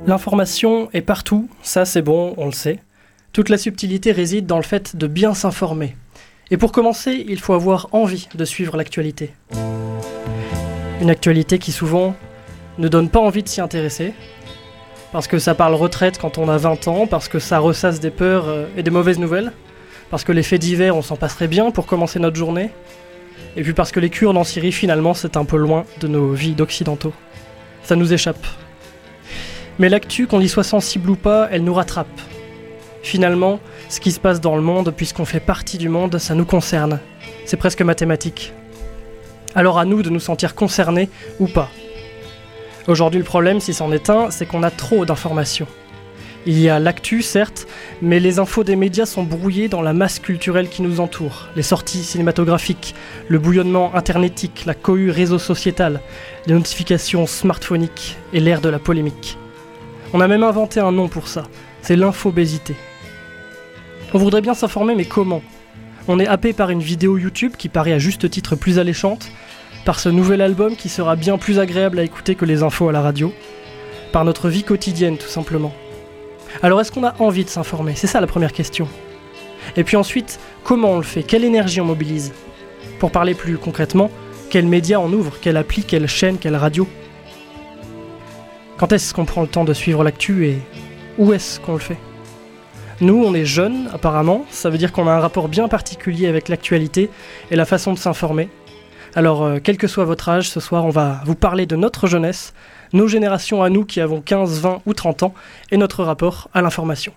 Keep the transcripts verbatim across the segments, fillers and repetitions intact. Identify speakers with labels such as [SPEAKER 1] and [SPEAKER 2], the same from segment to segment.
[SPEAKER 1] L'information est partout, ça c'est bon, on le sait. Toute la subtilité réside dans le fait de bien s'informer. Et pour commencer, il faut avoir envie de suivre l'actualité. Une actualité qui souvent ne donne pas envie de s'y intéresser, parce que ça parle retraite quand on a vingt ans, parce que ça ressasse des peurs et des mauvaises nouvelles, parce que les faits divers on s'en passerait bien pour commencer notre journée, et puis parce que les Kurdes en Syrie finalement c'est un peu loin de nos vies d'occidentaux. Ça nous échappe. Mais l'actu, qu'on y soit sensible ou pas, elle nous rattrape. Finalement, ce qui se passe dans le monde, puisqu'on fait partie du monde, ça nous concerne. C'est presque mathématique. Alors à nous de nous sentir concernés ou pas. Aujourd'hui, le problème, si c'en est un, c'est qu'on a trop d'informations. Il y a l'actu, certes, mais les infos des médias sont brouillées dans la masse culturelle qui nous entoure. Les sorties cinématographiques, le bouillonnement internetique, la cohue réseau sociétal, les notifications smartphoniques et l'ère de la polémique. On a même inventé un nom pour ça, c'est l'infobésité. On voudrait bien s'informer, mais comment ? On est happé par une vidéo YouTube qui paraît à juste titre plus alléchante, par ce nouvel album qui sera bien plus agréable à écouter que les infos à la radio, par notre vie quotidienne tout simplement. Alors est-ce qu'on a envie de s'informer ? C'est ça la première question. Et puis ensuite, comment on le fait ? Quelle énergie on mobilise ? Pour parler plus concrètement, quels médias on ouvre ? Quelle appli ? Quelle chaîne ? Quelle radio ? Quand est-ce qu'on prend le temps de suivre l'actu et où est-ce qu'on le fait ? Nous, on est jeunes, apparemment, ça veut dire qu'on a un rapport bien particulier avec l'actualité et la façon de s'informer. Alors, euh, quel que soit votre âge, ce soir, on va vous parler de notre jeunesse, nos générations à nous qui avons quinze, vingt ou trente ans, et notre rapport à l'information.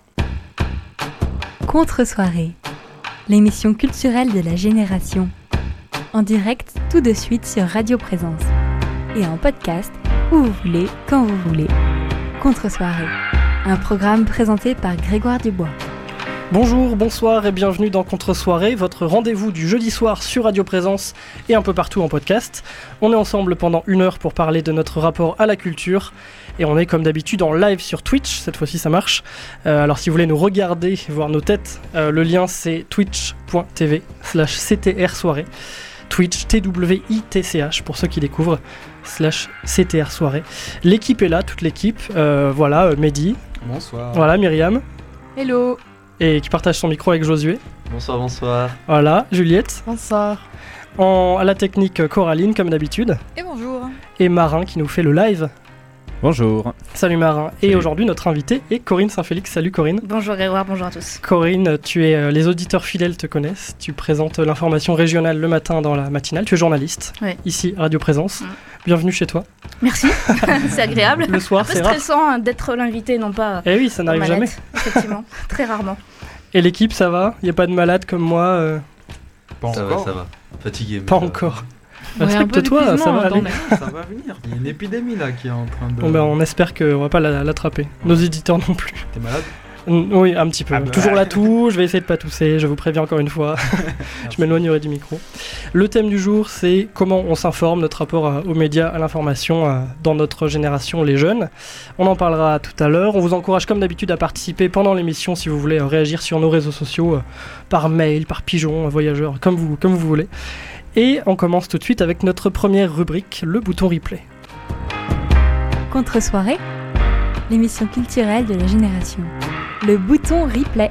[SPEAKER 2] Contre-soirée, l'émission culturelle de la génération. En direct, tout de suite sur Radio Présence. Et en podcast, où vous voulez, quand vous voulez. Contre-soirée, un programme présenté par Grégoire Dubois.
[SPEAKER 1] Bonjour, bonsoir et bienvenue dans Contre-soirée, votre rendez-vous du jeudi soir sur Radio Présence et un peu partout en podcast. On est ensemble pendant une heure pour parler de notre rapport à la culture et on est comme d'habitude en live sur Twitch, cette fois-ci ça marche. Euh, alors si vous voulez nous regarder, voir nos têtes, euh, le lien c'est twitch.tv slash ctr soirée. Twitch, T W I T C H pour ceux qui découvrent, slash C T R soirée. L'équipe est là, toute l'équipe. Euh, voilà, euh, Mehdi.
[SPEAKER 3] Bonsoir.
[SPEAKER 1] Voilà, Myriam.
[SPEAKER 4] Hello.
[SPEAKER 1] Et qui partage son micro avec Josué.
[SPEAKER 3] Bonsoir, bonsoir.
[SPEAKER 1] Voilà, Juliette.
[SPEAKER 4] Bonsoir.
[SPEAKER 1] En, à la technique, Coraline, comme d'habitude.
[SPEAKER 4] Et bonjour.
[SPEAKER 1] Et Marin qui nous fait le live.
[SPEAKER 5] Bonjour.
[SPEAKER 1] Salut Marin.
[SPEAKER 5] Salut.
[SPEAKER 1] Et aujourd'hui, notre invité est Corinne Saint-Félix. Salut Corinne.
[SPEAKER 6] Bonjour Grégoire, bonjour à tous.
[SPEAKER 1] Corinne, tu es, euh, les auditeurs fidèles te connaissent. Tu présentes l'information régionale le matin dans la matinale. Tu es journaliste,
[SPEAKER 6] oui.
[SPEAKER 1] Ici, Radio Présence.
[SPEAKER 6] Mm.
[SPEAKER 1] Bienvenue chez toi.
[SPEAKER 6] Merci, c'est agréable.
[SPEAKER 1] Le soir,
[SPEAKER 6] un peu
[SPEAKER 1] c'est rare.
[SPEAKER 6] stressant hein, d'être l'invité, non pas.
[SPEAKER 1] Eh oui, ça n'arrive jamais.
[SPEAKER 6] Effectivement, très rarement.
[SPEAKER 1] Et l'équipe, ça va ? Il n'y a pas de malade comme moi euh...
[SPEAKER 3] Pas
[SPEAKER 7] ça
[SPEAKER 3] encore.
[SPEAKER 7] va, ça va. Fatigué.
[SPEAKER 1] Pas
[SPEAKER 7] mais
[SPEAKER 1] encore.
[SPEAKER 4] Ouais,
[SPEAKER 1] Respecte-toi, ça va aller.
[SPEAKER 3] Ça va venir. Il y a une épidémie là qui est en train de.
[SPEAKER 1] Bon ben, on espère qu'on va pas la- l'attraper. Nos éditeurs non plus.
[SPEAKER 3] T'es malade ?
[SPEAKER 1] Mm, Oui, un petit peu.
[SPEAKER 3] Ah bah.
[SPEAKER 1] Toujours la toux, je vais essayer de pas tousser, je vous préviens encore une fois. Je m'éloignerai du micro. Le thème du jour, c'est comment on s'informe, notre rapport à- aux médias, à l'information euh, dans notre génération, les jeunes. On en parlera tout à l'heure. On vous encourage comme d'habitude à participer pendant l'émission si vous voulez euh, réagir sur nos réseaux sociaux, euh, par mail, par pigeon, euh, voyageur, comme vous, comme vous voulez. Et on commence tout de suite avec notre première rubrique, le bouton replay.
[SPEAKER 2] Contre-soirée, l'émission culturelle de la génération. Le bouton replay.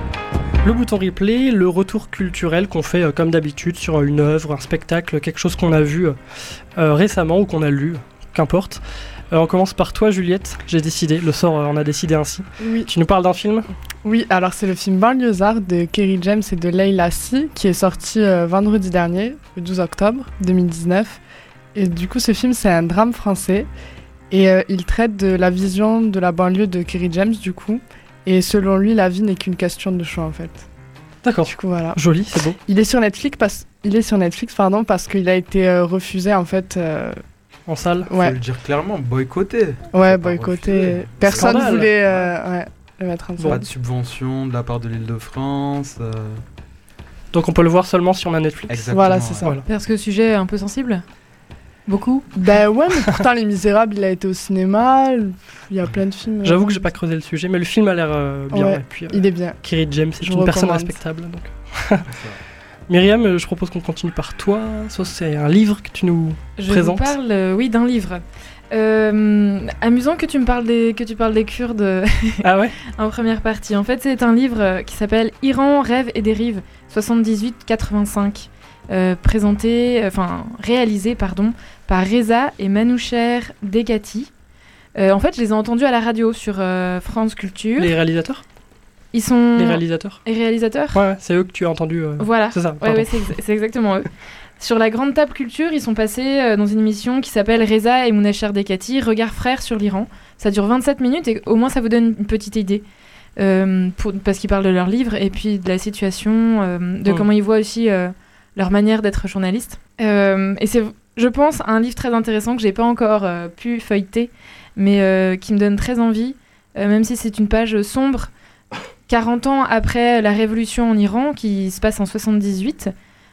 [SPEAKER 1] Le bouton replay, le retour culturel qu'on fait euh, comme d'habitude sur une œuvre, un spectacle, quelque chose qu'on a vu euh, euh, récemment ou qu'on a lu, qu'importe. Euh, on commence par toi Juliette, j'ai décidé, le sort euh, en a décidé ainsi.
[SPEAKER 4] Oui.
[SPEAKER 1] Tu nous parles d'un film ?
[SPEAKER 4] Oui, alors c'est le film Banlieusard de Kerry James et de Leila Si qui est sorti euh, vendredi dernier, le douze octobre deux mille dix-neuf. Et du coup, ce film, c'est un drame français et euh, il traite de la vision de la banlieue de Kerry James du coup. Et selon lui, la vie n'est qu'une question de choix en fait.
[SPEAKER 1] D'accord,
[SPEAKER 4] Du coup, voilà.
[SPEAKER 1] joli, c'est beau.
[SPEAKER 4] Il est sur Netflix parce, il est sur Netflix, pardon, parce qu'il a été euh, refusé en fait. euh,
[SPEAKER 1] En salle ?
[SPEAKER 3] Faut
[SPEAKER 4] ouais,
[SPEAKER 3] le dire clairement, boycotté.
[SPEAKER 4] ouais,
[SPEAKER 3] Pas
[SPEAKER 4] boycotté.
[SPEAKER 3] refusé.
[SPEAKER 4] Personne
[SPEAKER 1] Scandale.
[SPEAKER 4] voulait euh, ouais, le mettre en
[SPEAKER 3] Pas
[SPEAKER 4] salle.
[SPEAKER 3] de subvention de la part de l'Île-de-France. euh,
[SPEAKER 1] Donc on peut le voir seulement si on a Netflix.
[SPEAKER 3] Exactement.
[SPEAKER 4] Voilà, c'est ça.
[SPEAKER 1] Voilà.
[SPEAKER 8] Parce que le sujet est un peu sensible. Beaucoup.
[SPEAKER 4] Ben ouais, mais pourtant Les Misérables, il a été au cinéma. Il y a plein de films.
[SPEAKER 1] J'avoue que j'ai pas creusé le sujet, mais le film a l'air euh, bien.
[SPEAKER 4] Ouais,
[SPEAKER 1] Et puis, euh,
[SPEAKER 4] Il est bien.
[SPEAKER 1] Kerry James est
[SPEAKER 4] Je
[SPEAKER 1] une personne
[SPEAKER 4] recommande.
[SPEAKER 1] respectable. Donc.
[SPEAKER 3] c'est ça.
[SPEAKER 1] Myriam, euh, je propose qu'on continue par toi. Soit c'est un livre que tu nous
[SPEAKER 8] Je
[SPEAKER 1] présentes.
[SPEAKER 8] vous parle, euh, oui, d'un livre. Euh, amusant que tu me parles des, que tu parles des Kurdes
[SPEAKER 1] Ah ouais.
[SPEAKER 8] en première partie. En fait, c'est un livre euh, qui s'appelle Iran, rêve et dérive soixante-dix-huit quatre-vingt-cinq, euh, présenté, enfin réalisé pardon, par Reza et Manoucher Dekati. Euh, en fait, je les ai entendus à la radio sur euh, France Culture.
[SPEAKER 1] Les réalisateurs
[SPEAKER 8] Ils sont
[SPEAKER 1] Les réalisateurs
[SPEAKER 8] les réalisateurs.
[SPEAKER 1] Ouais, ouais, c'est eux que tu as entendus. euh,
[SPEAKER 8] Voilà.
[SPEAKER 1] C'est ça,
[SPEAKER 8] Ouais,
[SPEAKER 1] pardon.
[SPEAKER 8] ouais, c'est, ex- c'est exactement eux. Sur la grande table culture, ils sont passés euh, dans une émission qui s'appelle Reza et Mounacher Dekati, Regard frère sur l'Iran. Ça dure vingt-sept minutes et au moins ça vous donne une petite idée. Euh, pour, parce qu'ils parlent de leur livre et puis de la situation, euh, de
[SPEAKER 1] Mm.
[SPEAKER 8] comment ils voient aussi euh, leur manière d'être journaliste. Euh, et c'est, je pense, un livre très intéressant que j'ai pas encore euh, pu feuilleter, mais euh, qui me donne très envie, euh, même si c'est une page sombre. quarante ans après la révolution en Iran, qui se passe en soixante-dix-huit,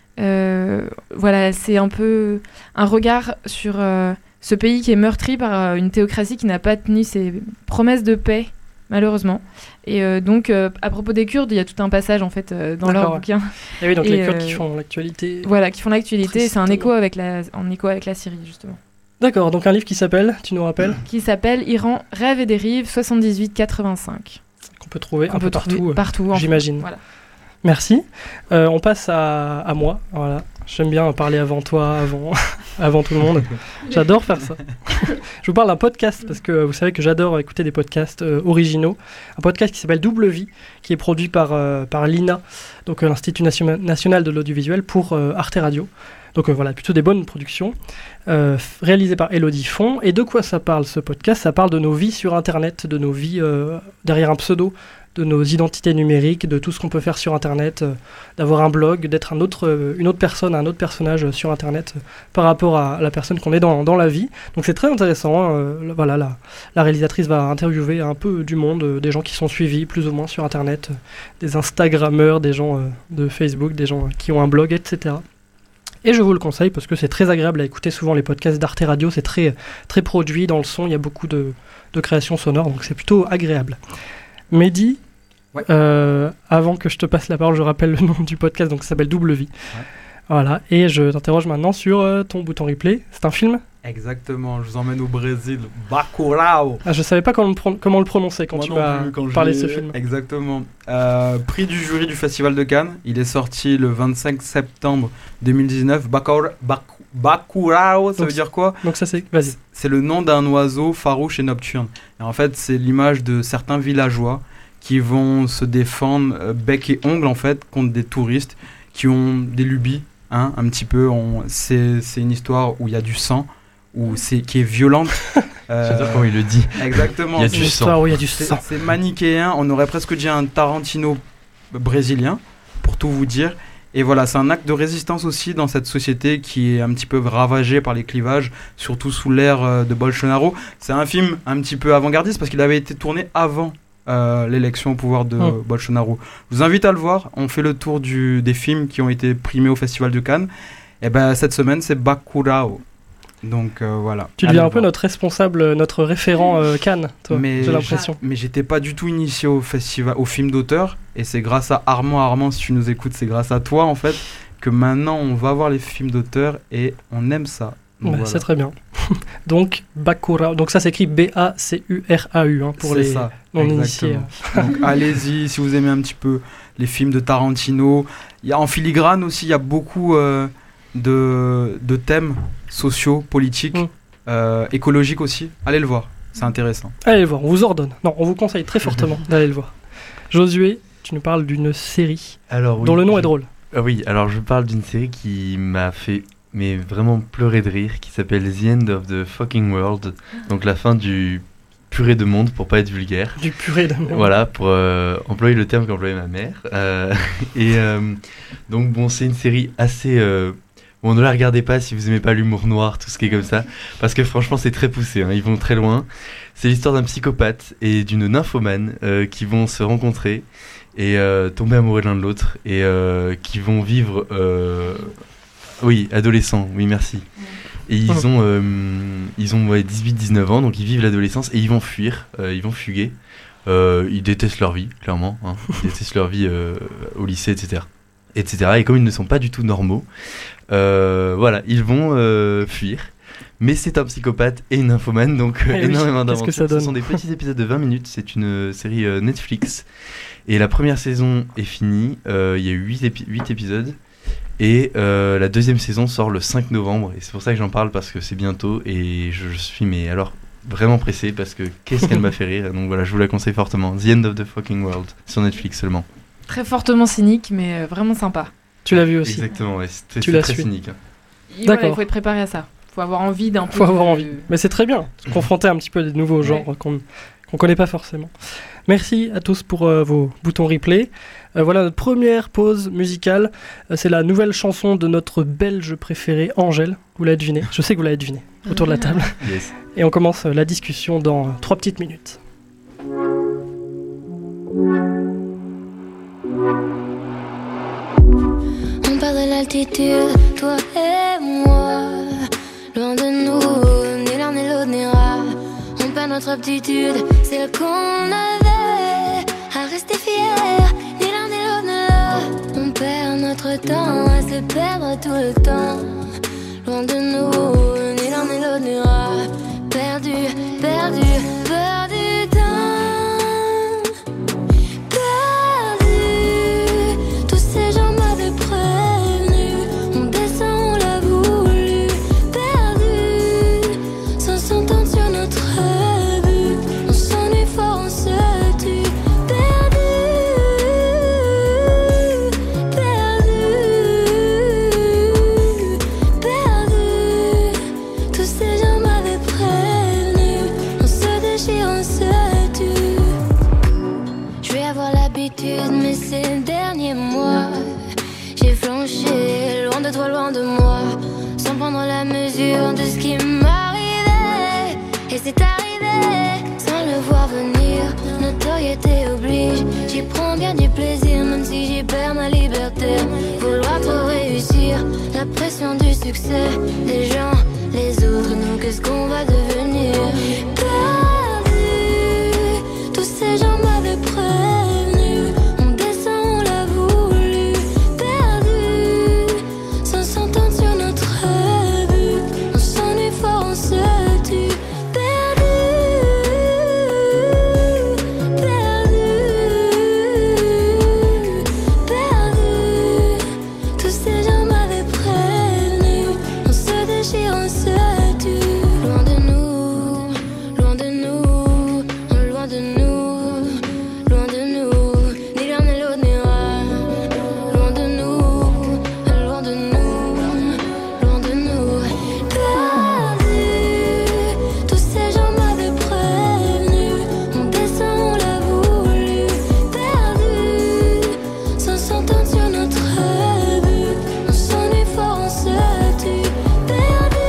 [SPEAKER 8] euh, voilà, c'est un peu un regard sur euh, ce pays qui est meurtri par euh, une théocratie qui n'a pas tenu ses promesses de paix, malheureusement. Et euh, donc, euh, à propos des Kurdes, il y a tout un passage en fait euh, dans
[SPEAKER 1] D'accord,
[SPEAKER 8] leur
[SPEAKER 1] ouais.
[SPEAKER 8] bouquin,
[SPEAKER 1] Et oui, donc
[SPEAKER 8] Et,
[SPEAKER 1] les Kurdes
[SPEAKER 8] euh,
[SPEAKER 1] qui font l'actualité.
[SPEAKER 8] voilà, qui font l'actualité. Et c'est un
[SPEAKER 1] Tristement.
[SPEAKER 8] écho avec la, en écho avec la Syrie justement,
[SPEAKER 1] D'accord, donc un livre qui s'appelle, tu nous rappelles,
[SPEAKER 8] qui s'appelle Iran, rêve et dérive soixante-dix-huit quatre-vingt-cinq.
[SPEAKER 1] qu'on peut trouver
[SPEAKER 8] On
[SPEAKER 1] un
[SPEAKER 8] peut
[SPEAKER 1] peu
[SPEAKER 8] trouver
[SPEAKER 1] partout, euh,
[SPEAKER 8] partout. en-
[SPEAKER 1] j'imagine.
[SPEAKER 8] Voilà.
[SPEAKER 1] Merci. Euh, on passe à, à moi. Voilà. J'aime bien parler avant toi, avant, avant tout le monde. J'adore faire ça. Je vous parle d'un podcast parce que vous savez que j'adore écouter des podcasts euh, originaux. Un podcast qui s'appelle Double Vie, qui est produit par, euh, par l'I N A, donc euh, l'Institut Nation- National de l'Audiovisuel, pour euh, Arte Radio. Donc euh, voilà, plutôt des bonnes productions, euh, f- réalisées par Élodie Font. Et de quoi ça parle ce podcast ? Ça parle de nos vies sur Internet, de nos vies euh, derrière un pseudo, de nos identités numériques, de tout ce qu'on peut faire sur Internet, euh, d'avoir un blog, d'être un autre, euh, une autre personne, un autre personnage euh, sur Internet euh, par rapport à la personne qu'on est dans, dans la vie. Donc c'est très intéressant. Hein, euh, voilà, la, la réalisatrice va interviewer un peu du monde, euh, des gens qui sont suivis plus ou moins sur Internet, euh, des Instagrammeurs, des gens euh, de Facebook, des gens euh, qui ont un blog, et cetera. Et je vous le conseille parce que c'est très agréable à écouter. Souvent les podcasts d'Arte Radio, c'est très, très produit dans le son, il y a beaucoup de, de créations sonores, donc c'est plutôt agréable. Mehdi,
[SPEAKER 3] Ouais.
[SPEAKER 1] euh, avant que je te passe la parole, je rappelle le nom du podcast, donc ça s'appelle Double Vie.
[SPEAKER 3] Ouais.
[SPEAKER 1] Voilà, et je t'interroge maintenant sur euh, ton bouton replay. C'est un film ?
[SPEAKER 3] Exactement, je vous emmène au Brésil. Bacurau.
[SPEAKER 1] Ah, je savais pas comment le, pro- comment le prononcer quand
[SPEAKER 3] Moi
[SPEAKER 1] tu
[SPEAKER 3] non
[SPEAKER 1] m'as
[SPEAKER 3] plus, quand je
[SPEAKER 1] parlé de
[SPEAKER 3] l'ai-
[SPEAKER 1] ce film.
[SPEAKER 3] Exactement. Euh, prix du jury du Festival de Cannes. Il est sorti le vingt-cinq septembre deux mille dix-neuf. Bacurau, Bac- Bacurau, ça
[SPEAKER 1] Donc,
[SPEAKER 3] veut dire quoi ?
[SPEAKER 1] Donc ça c'est... Vas-y.
[SPEAKER 3] C'est le nom d'un oiseau farouche et nocturne. Et en fait, c'est l'image de certains villageois qui vont se défendre euh, bec et ongle en fait contre des touristes qui ont des lubies, hein, un petit peu. On, c'est, c'est une histoire où il y a du sang, où c'est qui est violente. Euh,
[SPEAKER 5] J'adore comment il le dit.
[SPEAKER 3] Exactement.
[SPEAKER 5] Il y a
[SPEAKER 3] c'est-
[SPEAKER 5] du
[SPEAKER 1] Une
[SPEAKER 5] sang.
[SPEAKER 1] histoire où il y a du
[SPEAKER 3] c'est,
[SPEAKER 1] sang.
[SPEAKER 3] c'est manichéen. On aurait presque dit un Tarantino brésilien, pour tout vous dire. Et voilà, c'est un acte de résistance aussi dans cette société qui est un petit peu ravagée par les clivages, surtout sous l'ère euh, de Bolsonaro. C'est un film un petit peu avant-gardiste parce qu'il avait été tourné avant euh, l'élection au pouvoir de
[SPEAKER 1] Mm.
[SPEAKER 3] Bolsonaro. Je vous invite à le voir. On fait le tour du, des films qui ont été primés au Festival de Cannes. Et ben cette semaine, c'est Bacurau. Donc euh, voilà.
[SPEAKER 1] Tu
[SPEAKER 3] Allez
[SPEAKER 1] deviens un
[SPEAKER 3] le
[SPEAKER 1] peu
[SPEAKER 3] voir.
[SPEAKER 1] notre responsable, notre référent euh, Cannes, toi,
[SPEAKER 3] Mais
[SPEAKER 1] j'ai l'impression.
[SPEAKER 3] Mais j'étais pas du tout initié au festival, au film d'auteur, et c'est grâce à Armand. Armand, si tu nous écoutes, c'est grâce à toi en fait que maintenant on va voir les films d'auteur et on aime ça. Donc,
[SPEAKER 1] Bah,
[SPEAKER 3] voilà.
[SPEAKER 1] c'est très bien. Donc, Bacurau. Donc ça s'écrit B A C U R A U hein, pour
[SPEAKER 3] C'est
[SPEAKER 1] les
[SPEAKER 3] ça,
[SPEAKER 1] non-initiés.
[SPEAKER 3] exactement. Donc allez-y si vous aimez un petit peu les films de Tarantino. Il y a en filigrane aussi, il y a beaucoup euh, de, de thèmes sociaux, politiques,
[SPEAKER 1] Mm.
[SPEAKER 3] euh, écologiques aussi. Allez le voir, c'est intéressant.
[SPEAKER 1] Allez le voir, on vous ordonne. Non, on vous conseille très fortement d'aller le voir. Josué, tu nous parles d'une série
[SPEAKER 5] Alors, oui,
[SPEAKER 1] dont le nom
[SPEAKER 5] je-
[SPEAKER 1] est drôle.
[SPEAKER 5] Ah oui, alors je parle d'une série qui m'a fait mais vraiment pleurer de rire, qui s'appelle The End of the Fucking World, donc la fin du purée de monde pour pas être vulgaire.
[SPEAKER 1] Du purée d'amour.
[SPEAKER 5] Voilà, pour euh, employer le terme qu'employait ma mère. Euh, et euh, donc bon, c'est une série assez... euh, bon, ne la regardez pas si vous aimez pas l'humour noir, tout ce qui est comme ça, parce que franchement c'est très poussé, hein, ils vont très loin. C'est l'histoire d'un psychopathe et d'une nymphomane euh, qui vont se rencontrer et euh, tomber amoureux l'un de l'autre et euh, qui vont vivre... euh, oui, adolescents, oui merci. Et ils ont, euh, ils ont ouais, dix-huit dix-neuf ans, donc ils vivent l'adolescence et ils vont fuir, euh, ils vont fuguer. Euh, ils détestent leur vie, clairement. Hein. Ils détestent leur vie euh, au lycée, et cetera, et cetera. Et comme ils ne sont pas du tout normaux, euh, voilà, ils vont euh, fuir. Mais c'est un psychopathe et une nymphomane, donc euh,
[SPEAKER 1] Eh oui,
[SPEAKER 5] énormément
[SPEAKER 1] qu'est-ce que
[SPEAKER 5] d'aventures.
[SPEAKER 1] ça donne ?
[SPEAKER 5] Ce sont des petits épisodes de vingt minutes, c'est une euh, série euh, Netflix. Et la première saison est finie, euh, il y a eu huit épi- épisodes. Et euh, la deuxième saison sort le cinq novembre. Et c'est pour ça que j'en parle, parce que c'est bientôt. Et je, je suis mais alors vraiment pressé, parce que qu'est-ce qu'elle m'a fait rire. Donc voilà, je vous la conseille fortement. The End of the Fucking World, sur Netflix seulement.
[SPEAKER 8] Très fortement cynique, mais euh, vraiment sympa.
[SPEAKER 1] Tu l'as vu aussi.
[SPEAKER 5] Exactement, ouais, c'est,
[SPEAKER 1] Tu
[SPEAKER 5] c'est
[SPEAKER 1] l'as
[SPEAKER 5] très
[SPEAKER 1] su.
[SPEAKER 5] cynique. hein.
[SPEAKER 8] Et voilà,
[SPEAKER 1] D'accord.
[SPEAKER 8] il faut être préparé à ça. Il faut avoir envie d'un peu.
[SPEAKER 1] Faut avoir
[SPEAKER 8] de-
[SPEAKER 1] envie. Mais c'est très bien, se confronter un petit peu à des nouveaux genres
[SPEAKER 8] Ouais.
[SPEAKER 1] qu'on qu'on connaît pas forcément. Merci à tous pour euh, vos boutons replay. Euh, voilà notre première pause musicale. Euh, c'est la nouvelle chanson de notre Belge préféré, Angèle. Vous l'avez deviné. Je sais que vous l'avez deviné autour de la table.
[SPEAKER 5] Yes.
[SPEAKER 1] Et on commence euh, la discussion dans euh, trois petites minutes.
[SPEAKER 7] On parle de l'altitude, toi et moi. Loin de nous, ni l'un ni l'autre n'ira. On perd notre aptitude, celle qu'on avait à rester fier. Ni l'un ni l'autre ne l'a. On perd notre temps à se perdre tout le temps. Loin de nous, ni l'un ni l'autre n'ira. Perdu, perdu, perdu temps. Perdu, tous ces gens m'avaient prévenu. On descend, on l'a voulu. Perdu, sans s'entendre sur notre but. On s'ennuie fort, on se tue. Perdu, perdu, perdu. Tous ces gens m'avaient prévenu. On se déchire, on se tue. Je vais avoir l'habitude, mais ces derniers mois, j'ai flanché, loin de toi, loin de moi, sans prendre la mesure de ce qui m'arrivait. Et c'est arrivé, sans le voir venir, notoriété oblige. J'y prends bien du plaisir, même si j'y perds ma liberté. Vouloir trop réussir, la pression du succès, les gens, les autres, nous, qu'est-ce qu'on va devenir? Perdu, tous ces gens m'avaient prévenu. On descend, on l'a voulu. Perdu, sans s'entendre sur notre but. On s'ennuie fort, on se tue. Perdu, perdu, perdu. Tous ces gens m'avaient prévenu. On se déchire, on se tue. Loin de nous, loin de nous, loin de nous, loin de nous. Ni l'un ni l'autre n'ira. Loin de nous, loin de nous, loin de nous. Perdu, tous ces gens m'avaient prévenu. On descend, on l'a voulu. Perdu, sans s'entendre sur notre but. On s'ennuie fort, on se tue. Perdu,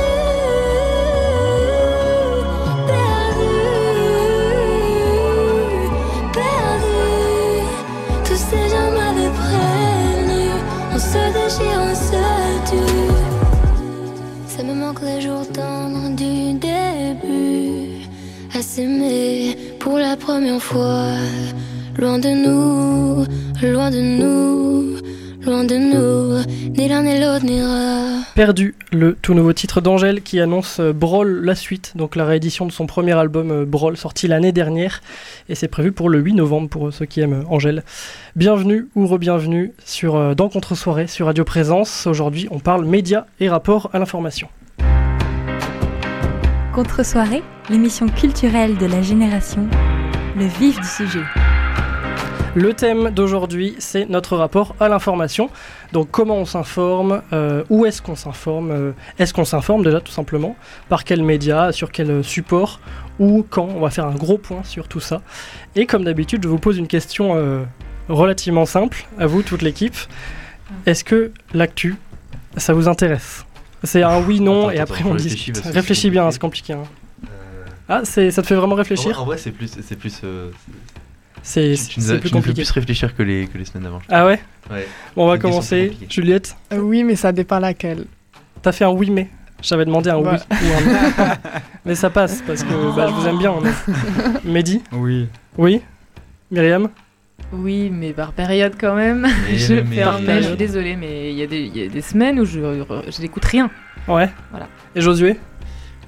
[SPEAKER 7] perdu, perdu. Tous ces gens m'avaient prévenu. On se déchire, on se tue. Ça me manque les jours tendres du début. À s'aimer pour la première fois. Loin de nous, loin de nous, loin de nous. Ni l'un ni l'autre n'ira.
[SPEAKER 1] Perdu, le tout nouveau titre d'Angèle qui annonce euh, Brawl la suite, donc la réédition de son premier album euh, Brawl sorti l'année dernière, et c'est prévu pour le huit novembre pour euh, ceux qui aiment euh, Angèle. Bienvenue ou re-bienvenue sur, euh, dans Contre-soirée sur Radio Présence. Aujourd'hui on parle médias et rapport à l'information.
[SPEAKER 2] Contre-soirée, l'émission culturelle de la génération, le vif du sujet.
[SPEAKER 1] Le thème d'aujourd'hui, c'est notre rapport à l'information. Donc comment on s'informe, euh, où est-ce qu'on s'informe, euh, est-ce qu'on s'informe déjà tout simplement, par quels médias, sur quel support, ou quand. On va faire un gros point sur tout ça. Et comme d'habitude, je vous pose une question euh, relativement simple, à vous, toute l'équipe. Est-ce que l'actu, ça vous intéresse? C'est un oui, non,
[SPEAKER 5] Attends,
[SPEAKER 1] et
[SPEAKER 5] attends,
[SPEAKER 1] après
[SPEAKER 5] faut
[SPEAKER 1] on
[SPEAKER 5] réfléchir
[SPEAKER 1] discute.
[SPEAKER 5] parce que
[SPEAKER 1] Réfléchis
[SPEAKER 5] c'est
[SPEAKER 1] bien,
[SPEAKER 5] compliqué.
[SPEAKER 1] c'est compliqué. Hein.
[SPEAKER 5] Euh,
[SPEAKER 1] Ah, c'est, ça te fait vraiment
[SPEAKER 5] en, vrai,
[SPEAKER 1] réfléchir?
[SPEAKER 5] en vrai, c'est plus, c'est plus, euh,
[SPEAKER 1] C'est,
[SPEAKER 5] tu, tu nous
[SPEAKER 1] c'est
[SPEAKER 5] as-
[SPEAKER 1] plus
[SPEAKER 5] tu nous fais
[SPEAKER 1] compliqué.
[SPEAKER 5] plus réfléchir que les, que les semaines d'avant. je
[SPEAKER 1] Ah ouais?
[SPEAKER 5] trouve. Ouais.
[SPEAKER 1] Bon, on va
[SPEAKER 5] C'est une question
[SPEAKER 1] commencer.
[SPEAKER 5] plus compliquée.
[SPEAKER 1] Juliette,
[SPEAKER 4] Euh, oui, mais ça dépend laquelle.
[SPEAKER 1] t'as fait un oui mais. J'avais demandé un
[SPEAKER 4] Ouais.
[SPEAKER 1] oui ou un non. Mais ça passe parce que bah, je vous aime bien. Mais... Mehdi?
[SPEAKER 3] Oui.
[SPEAKER 1] Oui? Myriam?
[SPEAKER 8] Oui, mais par période quand même.
[SPEAKER 5] Mais-
[SPEAKER 8] je
[SPEAKER 5] mais-
[SPEAKER 8] permets, je
[SPEAKER 1] période.
[SPEAKER 8] suis désolée, mais il y, a des- il y a des semaines où je, je n'écoute rien.
[SPEAKER 1] Ouais.
[SPEAKER 8] Voilà.
[SPEAKER 1] Et Josué?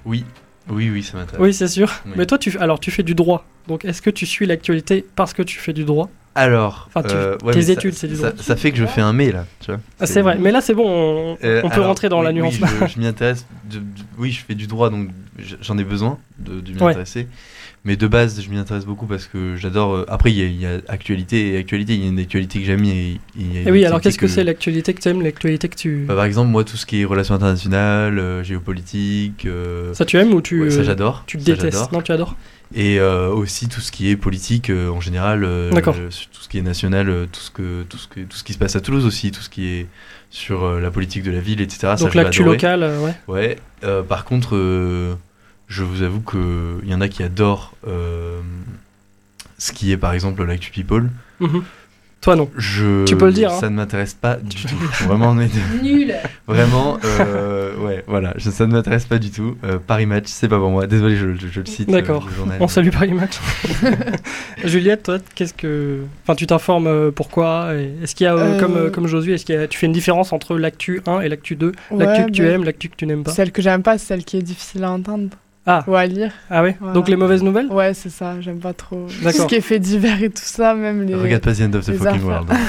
[SPEAKER 5] Oui, oui, oui, ça m'intéresse.
[SPEAKER 1] Oui, c'est sûr.
[SPEAKER 5] Oui.
[SPEAKER 1] Mais toi, tu, alors, tu fais du droit. Donc, est-ce que tu suis l'actualité parce que tu fais du droit?
[SPEAKER 5] Alors,
[SPEAKER 1] Enfin, tu-
[SPEAKER 5] euh, ouais,
[SPEAKER 1] tes
[SPEAKER 5] mais ça-
[SPEAKER 1] études, c'est du
[SPEAKER 5] ça,
[SPEAKER 1] droit.
[SPEAKER 5] ça fait que je fais un mais là, tu vois.
[SPEAKER 1] Ah, c'est vrai. Mais là, c'est bon, on,
[SPEAKER 5] Euh,
[SPEAKER 1] on peut
[SPEAKER 5] alors,
[SPEAKER 1] rentrer dans
[SPEAKER 5] oui,
[SPEAKER 1] la nuance.
[SPEAKER 5] Oui, je, je m'y intéresse. de- de- oui, je fais du droit, donc j- j'en ai besoin de, de m'y
[SPEAKER 1] Ouais.
[SPEAKER 5] intéresser. Mais de base, je m'y intéresse beaucoup parce que j'adore. euh, Après, il y, a- il y a actualité et actualité. Il y a une actualité que j'aime et il y a une
[SPEAKER 1] Et oui, alors
[SPEAKER 5] actualité
[SPEAKER 1] qu'est-ce que, c'est l'actualité que tu aimes, l'actualité que tu...
[SPEAKER 5] Bah, par exemple, moi, tout ce qui est relations internationales, euh, géopolitique. euh,
[SPEAKER 1] Ça, tu aimes ou tu...
[SPEAKER 5] ouais, ça,
[SPEAKER 1] euh,
[SPEAKER 5] j'adore.
[SPEAKER 1] Tu
[SPEAKER 5] Ça,
[SPEAKER 1] détestes?
[SPEAKER 5] j'adore.
[SPEAKER 1] Non, tu adores?
[SPEAKER 5] Et euh, aussi tout ce qui est politique euh, en général, euh,
[SPEAKER 1] D'accord.
[SPEAKER 5] euh, tout ce qui est national, euh, tout ce que tout ce que tout ce qui se passe à Toulouse aussi, tout ce qui est sur euh, la politique de la ville, et cetera. Ça,
[SPEAKER 1] Donc
[SPEAKER 5] je vais
[SPEAKER 1] l'actu
[SPEAKER 5] adorer.
[SPEAKER 1] locale, euh, ouais.
[SPEAKER 5] Ouais. euh, par contre, euh, je vous avoue que il y en a qui adorent euh, ce qui est par exemple l'actu people.
[SPEAKER 1] Mhm. Toi, non.
[SPEAKER 5] Je,
[SPEAKER 1] Tu peux le dire, hein.
[SPEAKER 5] Ça ne m'intéresse pas du tout. Vraiment, mais
[SPEAKER 8] Nul.
[SPEAKER 5] vraiment, euh, ouais, voilà, je- ça ne m'intéresse pas du tout. Euh, Paris Match, c'est pas pour moi. Désolé, je, je- je le cite. euh,
[SPEAKER 1] D'accord.
[SPEAKER 5] le journal.
[SPEAKER 1] On salue Paris Match. Juliette, toi, qu'est-ce que... Enfin, tu t'informes euh, pourquoi et Est-ce qu'il y a, euh,
[SPEAKER 4] Euh,
[SPEAKER 1] comme, euh, comme Josué, est-ce qu'il y a... tu fais une différence entre l'actu un et l'actu deux?
[SPEAKER 4] Ouais,
[SPEAKER 1] L'actu que tu
[SPEAKER 4] ben,
[SPEAKER 1] aimes, l'actu que tu n'aimes pas?
[SPEAKER 4] Celle que j'aime pas, c'est celle qui est difficile à entendre
[SPEAKER 1] Ah,
[SPEAKER 4] ou à lire.
[SPEAKER 1] ah ouais.
[SPEAKER 4] Voilà.
[SPEAKER 1] Donc les mauvaises nouvelles?
[SPEAKER 4] Ouais, c'est ça, j'aime pas trop. Tout
[SPEAKER 1] D'accord.
[SPEAKER 4] ce qui est fait divers et tout ça, même les.
[SPEAKER 5] Regarde pas The End of the
[SPEAKER 4] les
[SPEAKER 5] Fucking
[SPEAKER 4] affaires.
[SPEAKER 5] World.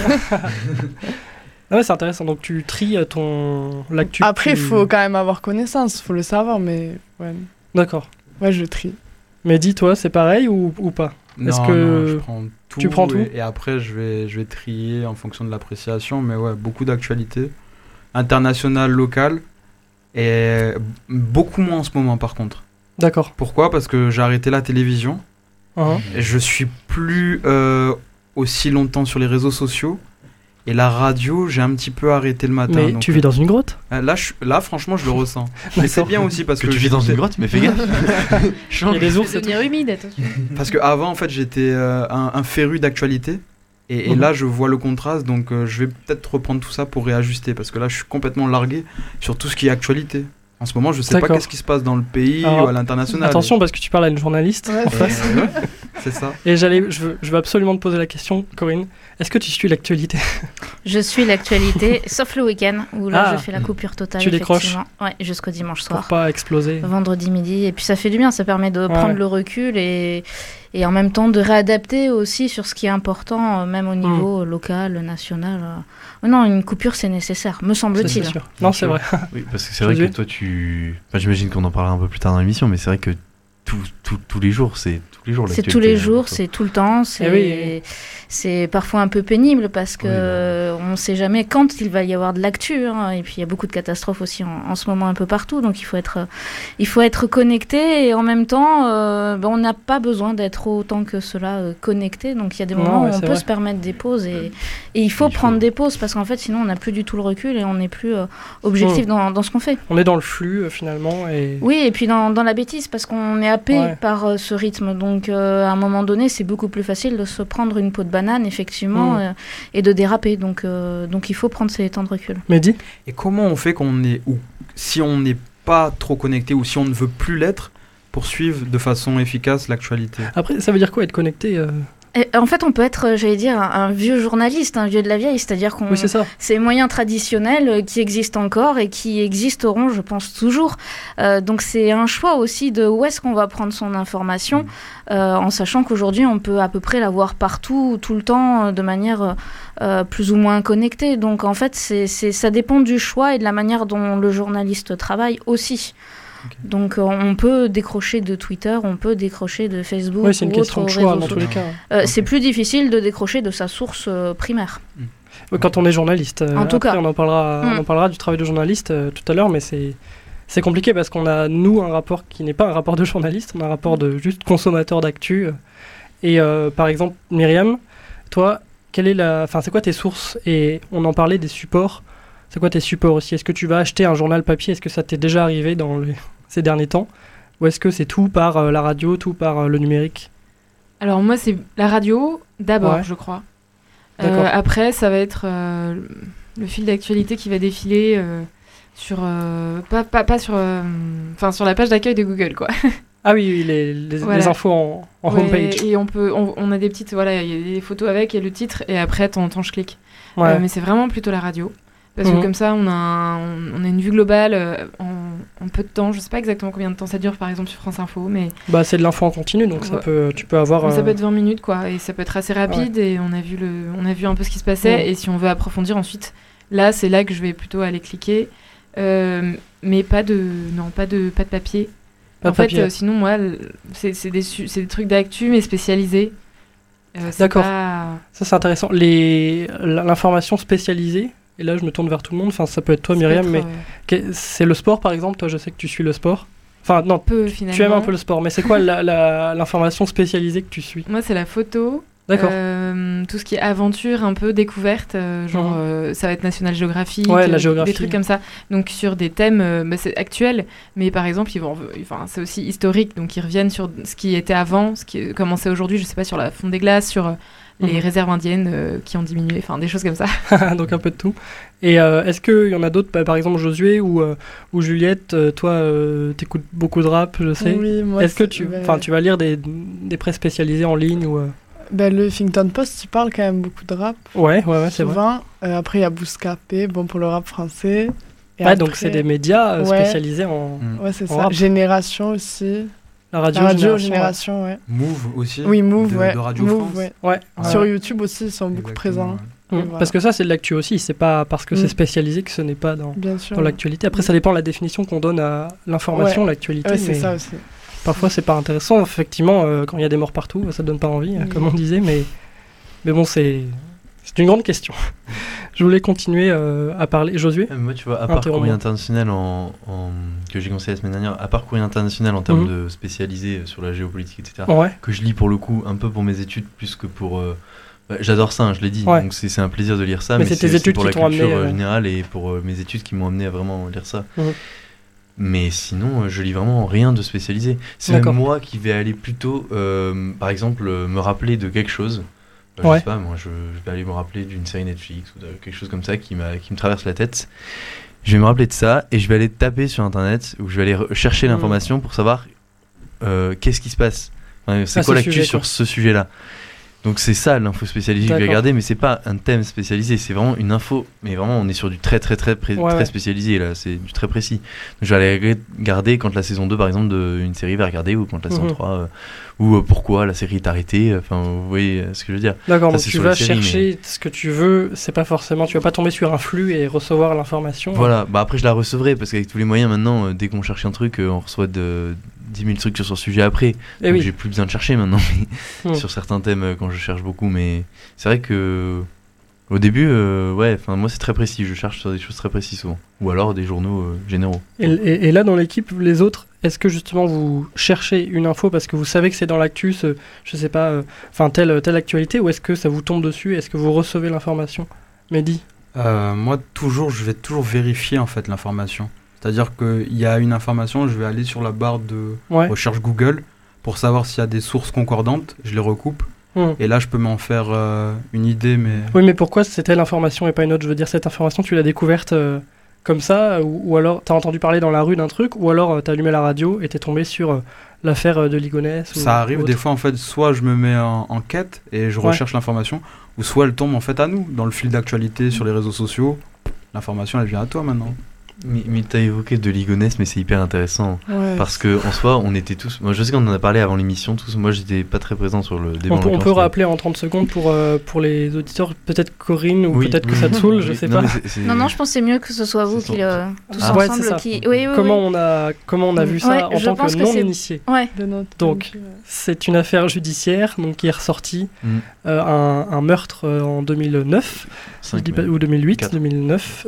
[SPEAKER 1] Ah ouais, c'est intéressant. Donc tu tries euh, ton... l'actu. que
[SPEAKER 4] Après, il
[SPEAKER 1] tu-
[SPEAKER 4] faut quand même avoir connaissance, faut le savoir, mais ouais,
[SPEAKER 1] D'accord.
[SPEAKER 4] ouais je trie.
[SPEAKER 1] Mais dis-toi, c'est pareil ou, ou pas? Est-ce
[SPEAKER 3] Non,
[SPEAKER 1] que
[SPEAKER 3] non, je prends tout,
[SPEAKER 1] tu prends tout
[SPEAKER 3] et, et après je vais, je vais trier en fonction de l'appréciation, mais ouais, beaucoup d'actualités, internationales, locales, et beaucoup moins en ce moment par contre.
[SPEAKER 1] D'accord.
[SPEAKER 3] Pourquoi? Parce que j'ai arrêté la télévision,
[SPEAKER 1] Hein.
[SPEAKER 3] et je suis plus euh, aussi longtemps sur les réseaux sociaux, et la radio, j'ai un petit peu arrêté le matin.
[SPEAKER 1] Mais
[SPEAKER 3] donc,
[SPEAKER 1] tu vis dans une grotte?
[SPEAKER 3] euh, là, je- là, franchement, je le ressens. Mais c'est
[SPEAKER 1] D'accord.
[SPEAKER 3] bien aussi parce
[SPEAKER 5] Que
[SPEAKER 3] que,
[SPEAKER 5] tu vis dans une grotte, mais fais gaffe.
[SPEAKER 1] Il y a des ours
[SPEAKER 8] C'est
[SPEAKER 1] et tout.
[SPEAKER 8] devenir humide, attention.
[SPEAKER 3] Parce qu'avant, en fait, j'étais euh, un, un féru d'actualité. Et, et
[SPEAKER 1] Mhm.
[SPEAKER 3] là, je vois le contraste. Donc, euh, je vais peut-être reprendre tout ça pour réajuster. Parce que là, je suis complètement largué sur tout ce qui est actualité. En ce moment, je sais pas
[SPEAKER 1] D'accord.
[SPEAKER 3] qu'est-ce qui se passe dans le pays
[SPEAKER 1] Alors,
[SPEAKER 3] ou à l'international.
[SPEAKER 1] Attention, parce que tu parles à une journaliste
[SPEAKER 4] Ouais,
[SPEAKER 1] en
[SPEAKER 4] c'est
[SPEAKER 1] face.
[SPEAKER 3] Euh, ouais, c'est ça.
[SPEAKER 1] Et j'allais, je veux, je veux absolument te poser la question, Corinne. Est-ce que tu suis l'actualité?
[SPEAKER 6] Je suis l'actualité, sauf le week-end où là
[SPEAKER 1] Ah.
[SPEAKER 6] je fais la coupure totale.
[SPEAKER 1] Tu décroches.
[SPEAKER 6] effectivement. Ouais, jusqu'au dimanche
[SPEAKER 1] Pour
[SPEAKER 6] soir.
[SPEAKER 1] pas exploser.
[SPEAKER 6] Vendredi midi. Et puis ça fait du bien, ça permet de prendre
[SPEAKER 1] ouais.
[SPEAKER 6] le recul et, et en même temps de réadapter aussi sur ce qui est important, euh, même au niveau local, national. euh. Non, une coupure c'est nécessaire, me
[SPEAKER 1] Ça,
[SPEAKER 6] semble-t-il.
[SPEAKER 1] c'est sûr. Non, c'est vrai.
[SPEAKER 5] Oui, parce que c'est vrai
[SPEAKER 1] Josué
[SPEAKER 5] que toi, tu. Enfin, j'imagine qu'on en parlera un peu plus tard dans l'émission, mais c'est vrai que tout, tout- tous les jours, c'est tous les jours
[SPEAKER 6] C'est
[SPEAKER 5] l'actualité,
[SPEAKER 6] tous les
[SPEAKER 5] hein,
[SPEAKER 6] jours,
[SPEAKER 5] pour toi.
[SPEAKER 6] c'est tout le temps, c'est
[SPEAKER 1] Eh oui, oui.
[SPEAKER 6] c'est parfois un peu pénible parce que
[SPEAKER 5] Oui, bah.
[SPEAKER 6] euh, on ne sait jamais quand il va y avoir de l'actu, hein. Et puis il y a beaucoup de catastrophes aussi en, en ce moment un peu partout, donc il faut être, il faut être connecté et en même temps, euh, ben, on n'a pas besoin d'être autant que cela euh, connecté, donc il y a des
[SPEAKER 1] Non,
[SPEAKER 6] moments
[SPEAKER 1] ouais,
[SPEAKER 6] où on
[SPEAKER 1] c'est
[SPEAKER 6] peut
[SPEAKER 1] vrai.
[SPEAKER 6] se permettre des pauses et, et il faut
[SPEAKER 5] Il faut.
[SPEAKER 6] prendre des pauses parce qu'en fait sinon on n'a plus du tout le recul et on n'est plus euh, objectif
[SPEAKER 1] Mm.
[SPEAKER 6] dans, dans ce qu'on fait.
[SPEAKER 1] On est dans le flux euh, finalement et.
[SPEAKER 6] Oui, et puis dans, dans la bêtise, parce qu'on est happé
[SPEAKER 1] Ouais.
[SPEAKER 6] par euh, ce rythme. Donc, euh, à un moment donné, c'est beaucoup plus facile de se prendre une peau de banane, effectivement,
[SPEAKER 1] Mm.
[SPEAKER 6] euh, et de déraper. Donc, euh, donc, il faut prendre ses temps de recul.
[SPEAKER 1] Mehdi?
[SPEAKER 3] Et comment on fait qu'on est. Ou si on n'est pas trop connecté ou si on ne veut plus l'être, pour suivre de façon efficace l'actualité?
[SPEAKER 1] Après, ça veut dire quoi être connecté euh
[SPEAKER 6] Et, en fait, on peut être, euh, j'allais dire, un, un vieux journaliste, un vieux de la vieille, c'est-à-dire qu'on.
[SPEAKER 1] Oui, c'est ça.
[SPEAKER 6] Ces moyens traditionnels euh, qui existent encore et qui existeront, je pense, toujours. Euh, donc c'est un choix aussi de où est-ce qu'on va prendre son information, euh, en sachant qu'aujourd'hui, on peut à peu près la voir partout, tout le temps, euh, de manière euh, euh, plus ou moins connectée. Donc en fait, c'est, c'est, ça dépend du choix et de la manière dont le journaliste travaille aussi.
[SPEAKER 3] Ok.
[SPEAKER 6] Donc euh, on peut décrocher de Twitter, on peut décrocher de Facebook
[SPEAKER 1] Oui, c'est une
[SPEAKER 6] ou
[SPEAKER 1] question de
[SPEAKER 6] autres
[SPEAKER 1] choix
[SPEAKER 6] réseaux
[SPEAKER 1] dans tous
[SPEAKER 6] sociaux.
[SPEAKER 1] les cas.
[SPEAKER 6] Euh,
[SPEAKER 3] Ok.
[SPEAKER 6] C'est plus difficile de décrocher de sa source euh, primaire.
[SPEAKER 1] Ouais, Quand on est journaliste. euh,
[SPEAKER 6] En tout
[SPEAKER 1] après,
[SPEAKER 6] cas.
[SPEAKER 1] On en parlera,
[SPEAKER 6] Mm.
[SPEAKER 1] on en parlera du travail de journaliste euh, tout à l'heure, mais c'est. C'est compliqué parce qu'on a, nous, un rapport qui n'est pas un rapport de journaliste, on a un rapport de juste consommateur d'actu. euh. Et euh, par exemple, Myriam, toi, quelle est la, enfin, c'est quoi tes sources? Et on en parlait des supports. C'est quoi tes supports aussi? Est-ce que tu vas acheter un journal papier? Est-ce que ça t'est déjà arrivé dans les- ces derniers temps? Ou est-ce que c'est tout par euh, la radio, tout par euh, le numérique?
[SPEAKER 8] Alors moi, c'est la radio d'abord,
[SPEAKER 1] Ouais.
[SPEAKER 8] je crois.
[SPEAKER 1] D'accord.
[SPEAKER 8] Euh, après, ça va être euh, le fil d'actualité qui va défiler euh, sur euh, pas, pas, pas sur euh, enfin sur la page d'accueil de Google, quoi.
[SPEAKER 1] Ah oui, oui, les, les,
[SPEAKER 8] Voilà.
[SPEAKER 1] les infos en, en
[SPEAKER 8] Ouais,
[SPEAKER 1] homepage.
[SPEAKER 8] et on peut on, on a des petites voilà, il y a des photos avec et le titre et après de temps en temps je clique.
[SPEAKER 1] Ouais.
[SPEAKER 8] Euh, mais c'est vraiment plutôt la radio parce
[SPEAKER 1] Mhm.
[SPEAKER 8] que comme ça on a un- on, on a une vue globale euh, en en peu de temps. Je sais pas exactement combien de temps ça dure, par exemple, sur France Info, mais...
[SPEAKER 1] Bah, c'est de l'info en continu, donc ça
[SPEAKER 8] Ouais.
[SPEAKER 1] peut, tu peux avoir...
[SPEAKER 8] Mais ça
[SPEAKER 1] euh,
[SPEAKER 8] peut être vingt minutes, quoi, et ça peut être assez rapide, et on a vu, le, on a vu un peu ce qui se passait,
[SPEAKER 1] Ouais.
[SPEAKER 8] et si on veut approfondir ensuite, là, c'est là que je vais plutôt aller cliquer, euh, mais pas de, non, pas de, pas de papier.
[SPEAKER 1] Pas
[SPEAKER 8] en
[SPEAKER 1] de
[SPEAKER 8] fait,
[SPEAKER 1] papier.
[SPEAKER 8] euh, sinon, moi, le- c'est c'est des, su- c'est des trucs d'actu, mais spécialisés. Euh, c'est
[SPEAKER 1] D'accord.
[SPEAKER 8] pas-
[SPEAKER 1] Ça, c'est intéressant. Les... L'information spécialisée, et là, je me tourne vers tout le monde, enfin, ça peut être toi,
[SPEAKER 8] ça peut
[SPEAKER 1] Myriam,
[SPEAKER 8] être,
[SPEAKER 1] mais
[SPEAKER 8] euh,
[SPEAKER 1] que- c'est le sport, par exemple. Toi, je sais que tu suis le sport. Enfin, non,
[SPEAKER 8] peu, finalement.
[SPEAKER 1] tu aimes un peu le sport, mais c'est quoi la- la- l'information spécialisée que tu suis?
[SPEAKER 8] Moi, c'est la photo.
[SPEAKER 1] D'accord.
[SPEAKER 8] Euh, tout ce qui est aventure, un peu découverte, euh, genre
[SPEAKER 1] Mhm.
[SPEAKER 8] euh, ça va être National Geographic,
[SPEAKER 1] Ouais, la
[SPEAKER 8] euh,
[SPEAKER 1] géographie.
[SPEAKER 8] des trucs comme ça. Donc sur des thèmes euh, bah, c'est actuels, mais par exemple, ils vont, enfin, c'est aussi historique, donc ils reviennent sur ce qui était avant, ce qui comment c'est aujourd'hui, je sais pas, sur la fonte des glaces, sur euh, les
[SPEAKER 1] Mhm.
[SPEAKER 8] réserves indiennes euh, qui ont diminué, enfin des choses comme ça.
[SPEAKER 1] Donc un peu de tout. Et euh, est-ce qu'il y en a d'autres, bah, par exemple Josué ou, euh, ou Juliette, euh, toi, euh, t'écoutes beaucoup de rap, je sais.
[SPEAKER 4] Oui, moi,
[SPEAKER 1] Est-ce que
[SPEAKER 4] c'est-
[SPEAKER 1] tu,
[SPEAKER 4] ben,
[SPEAKER 1] enfin, tu vas lire des, des presse spécialisées en ligne ou euh,
[SPEAKER 4] ben, le Huffington Post, il parle quand même beaucoup de rap.
[SPEAKER 1] Ouais, ouais, ouais, c'est vrai.
[SPEAKER 4] Souvent. Euh, après, il y a Bouscapé, bon, pour le rap français. Et
[SPEAKER 1] Ouais, donc
[SPEAKER 4] après-
[SPEAKER 1] c'est des médias euh,
[SPEAKER 4] Ouais.
[SPEAKER 1] spécialisés en
[SPEAKER 3] Mm.
[SPEAKER 4] Ouais, c'est
[SPEAKER 1] en
[SPEAKER 4] ça.
[SPEAKER 1] rap.
[SPEAKER 4] Génération aussi.
[SPEAKER 1] la radio.
[SPEAKER 4] La radio,
[SPEAKER 1] Génération,
[SPEAKER 4] Génération, ouais.
[SPEAKER 3] Move aussi.
[SPEAKER 4] Oui, Move,
[SPEAKER 3] de,
[SPEAKER 4] ouais.
[SPEAKER 3] de Radio
[SPEAKER 4] Move,
[SPEAKER 3] France.
[SPEAKER 4] ouais.
[SPEAKER 1] ouais.
[SPEAKER 3] Ouais.
[SPEAKER 4] Sur YouTube aussi, ils sont beaucoup
[SPEAKER 3] Exactement,
[SPEAKER 4] présents.
[SPEAKER 3] ouais.
[SPEAKER 1] Mm.
[SPEAKER 4] Voilà.
[SPEAKER 1] Parce que ça, c'est de l'actu aussi. C'est pas parce que
[SPEAKER 4] Mm.
[SPEAKER 1] c'est spécialisé que ce n'est pas dans,
[SPEAKER 4] Bien sûr.
[SPEAKER 1] dans l'actualité. Après, ça dépend de la définition qu'on donne à l'information, l'actualité.
[SPEAKER 4] Ouais, c'est
[SPEAKER 1] mais
[SPEAKER 4] ça aussi.
[SPEAKER 1] parfois, c'est pas intéressant. Effectivement, euh, quand il y a des morts partout, ça donne pas envie, euh,
[SPEAKER 4] Mm.
[SPEAKER 1] comme on disait. Mais, mais bon, c'est c'est une grande question. Je voulais continuer euh, à parler. Josué?
[SPEAKER 5] Euh, Moi, tu vois, à part
[SPEAKER 1] Interromps-moi.
[SPEAKER 5] Courrier International en, en- que j'ai conseillé la semaine dernière, à part Courrier International en termes
[SPEAKER 1] Mhm.
[SPEAKER 5] de spécialisé sur la géopolitique, et cetera,
[SPEAKER 1] Ouais.
[SPEAKER 5] que je lis pour le coup un peu pour mes études plus que pour. euh, bah, j'adore ça, hein, je l'ai dit,
[SPEAKER 1] Ouais.
[SPEAKER 5] donc c'est c'est un plaisir de lire ça,
[SPEAKER 1] Mais
[SPEAKER 5] mais,
[SPEAKER 1] c'est tes
[SPEAKER 5] c'est aussi
[SPEAKER 1] études
[SPEAKER 5] pour
[SPEAKER 1] qui
[SPEAKER 5] la
[SPEAKER 1] t'ont
[SPEAKER 5] culture
[SPEAKER 1] amené,
[SPEAKER 5] euh,
[SPEAKER 1] euh,
[SPEAKER 5] générale et pour euh, mes études qui m'ont amené à vraiment lire ça.
[SPEAKER 1] Mhm.
[SPEAKER 5] Mais sinon, euh, je lis vraiment rien de spécialisé. C'est
[SPEAKER 1] D'accord.
[SPEAKER 5] même moi qui vais aller plutôt, euh, par exemple, euh, me rappeler de quelque chose. Euh,
[SPEAKER 1] Ouais.
[SPEAKER 5] Je sais pas, moi, je, je vais aller me rappeler d'une série Netflix ou de quelque chose comme ça qui, m'a, qui me traverse la tête. Je vais me rappeler de ça et je vais aller taper sur Internet ou je vais aller re- chercher
[SPEAKER 1] Mhm.
[SPEAKER 5] l'information pour savoir euh, qu'est-ce qui se passe. Enfin, c'est
[SPEAKER 1] À
[SPEAKER 5] quoi
[SPEAKER 1] ce
[SPEAKER 5] l'actu
[SPEAKER 1] sujet,
[SPEAKER 5] sur
[SPEAKER 1] quoi.
[SPEAKER 5] ce sujet-là. Donc c'est ça l'info spécialisée que je vais
[SPEAKER 1] D'accord.
[SPEAKER 5] regarder, mais c'est pas un thème spécialisé, c'est vraiment une info. Mais vraiment, on est sur du très très très pré-
[SPEAKER 1] Ouais,
[SPEAKER 5] très
[SPEAKER 1] ouais.
[SPEAKER 5] spécialisé là, c'est du très précis. Donc je vais aller regarder quand la saison deux par exemple d'une série va regarder ou quand la saison
[SPEAKER 1] Mhm.
[SPEAKER 5] trois euh, ou euh, pourquoi la série est arrêtée. Enfin, vous voyez euh, ce que je veux dire.
[SPEAKER 1] D'accord,
[SPEAKER 5] Ça,
[SPEAKER 1] donc
[SPEAKER 5] c'est
[SPEAKER 1] tu
[SPEAKER 5] sur
[SPEAKER 1] vas
[SPEAKER 5] les séries,
[SPEAKER 1] chercher ce que tu veux, c'est pas forcément, tu vas pas tomber sur un flux et recevoir l'information.
[SPEAKER 5] Voilà, bah après je la recevrai parce qu'avec tous les moyens maintenant, euh, dès qu'on cherche un truc, euh, on reçoit de dix mille trucs sur ce sujet après.
[SPEAKER 1] Et
[SPEAKER 5] Donc
[SPEAKER 1] oui.
[SPEAKER 5] j'ai plus besoin de chercher maintenant mais
[SPEAKER 1] Hmm.
[SPEAKER 5] sur certains thèmes euh, quand je cherche beaucoup. Mais c'est vrai que au début, euh, ouais, enfin moi c'est très précis, je cherche sur des choses très précises souvent. Ou alors des journaux euh, généraux.
[SPEAKER 1] Et, et- et là, dans l'équipe, les autres, est-ce que justement vous cherchez une info parce que vous savez que c'est dans l'actu, ce- je sais pas, euh, enfin telle, telle actualité, ou est-ce que ça vous tombe dessus? Est-ce que vous recevez l'information? Mehdi?
[SPEAKER 3] Euh, moi, toujours, je vais toujours vérifier en fait l'information. C'est-à-dire qu'il y a une information, je vais aller sur la barre de
[SPEAKER 1] Ouais.
[SPEAKER 3] recherche Google pour savoir s'il y a des sources concordantes, je les recoupe.
[SPEAKER 1] Hmm.
[SPEAKER 3] Et là, je peux m'en faire euh, une idée, mais
[SPEAKER 1] Oui, mais pourquoi c'est telle information et pas une autre? Je veux dire, cette information, tu l'as découverte euh, comme ça, ou, ou alors t'as entendu parler dans la rue d'un truc, ou alors euh, t'as allumé la radio et t'es tombé sur euh, l'affaire euh, de Ligonnès. ou-
[SPEAKER 3] ça arrive
[SPEAKER 1] ou
[SPEAKER 3] des
[SPEAKER 1] autre.
[SPEAKER 3] fois en fait, soit je me mets en, en quête et je
[SPEAKER 1] Ouais.
[SPEAKER 3] recherche l'information, ou soit elle tombe en fait à nous, dans le fil d'actualité sur les réseaux sociaux. L'information, elle vient à toi maintenant.
[SPEAKER 5] Mais, mais t'as évoqué de Ligonnès, mais c'est hyper intéressant.
[SPEAKER 4] Ouais.
[SPEAKER 5] Parce que en soi, on était tous. Moi, je sais qu'on en a parlé avant l'émission, tous. Moi, j'étais pas très présent sur le débat.
[SPEAKER 1] On
[SPEAKER 5] en
[SPEAKER 1] peut, on peut
[SPEAKER 5] l'occurrence, mais-
[SPEAKER 1] rappeler en trente secondes pour, euh, pour les auditeurs, peut-être Corinne, ou
[SPEAKER 5] Oui,
[SPEAKER 1] peut-être que
[SPEAKER 5] oui,
[SPEAKER 1] ça te saoule,
[SPEAKER 5] oui.
[SPEAKER 1] je sais
[SPEAKER 5] Non,
[SPEAKER 1] pas.
[SPEAKER 5] mais c'est- c'est-
[SPEAKER 6] Non, non, je pense que c'est mieux que ce soit vous
[SPEAKER 5] C'est
[SPEAKER 6] qui,
[SPEAKER 5] son-
[SPEAKER 6] euh, tous
[SPEAKER 1] Ah ouais, c'est
[SPEAKER 6] ensemble
[SPEAKER 1] ça.
[SPEAKER 6] qui. Oui, oui,
[SPEAKER 1] Comment,
[SPEAKER 6] oui.
[SPEAKER 1] on a, comment on a vu ça
[SPEAKER 6] Ouais,
[SPEAKER 1] en
[SPEAKER 6] je
[SPEAKER 1] tant
[SPEAKER 6] pense
[SPEAKER 1] que
[SPEAKER 6] que c'est-
[SPEAKER 1] non-initié?
[SPEAKER 6] Ouais.
[SPEAKER 4] De notre
[SPEAKER 1] Donc,
[SPEAKER 4] point de vue, ouais.
[SPEAKER 1] C'est une affaire judiciaire donc, qui est ressortie,
[SPEAKER 5] Mm.
[SPEAKER 1] euh, un, un meurtre euh, en deux mille neuf, si je
[SPEAKER 5] Cinq
[SPEAKER 1] dis pas-
[SPEAKER 5] même.
[SPEAKER 1] ou deux mille huit,
[SPEAKER 5] Quatre.
[SPEAKER 1] deux mille neuf,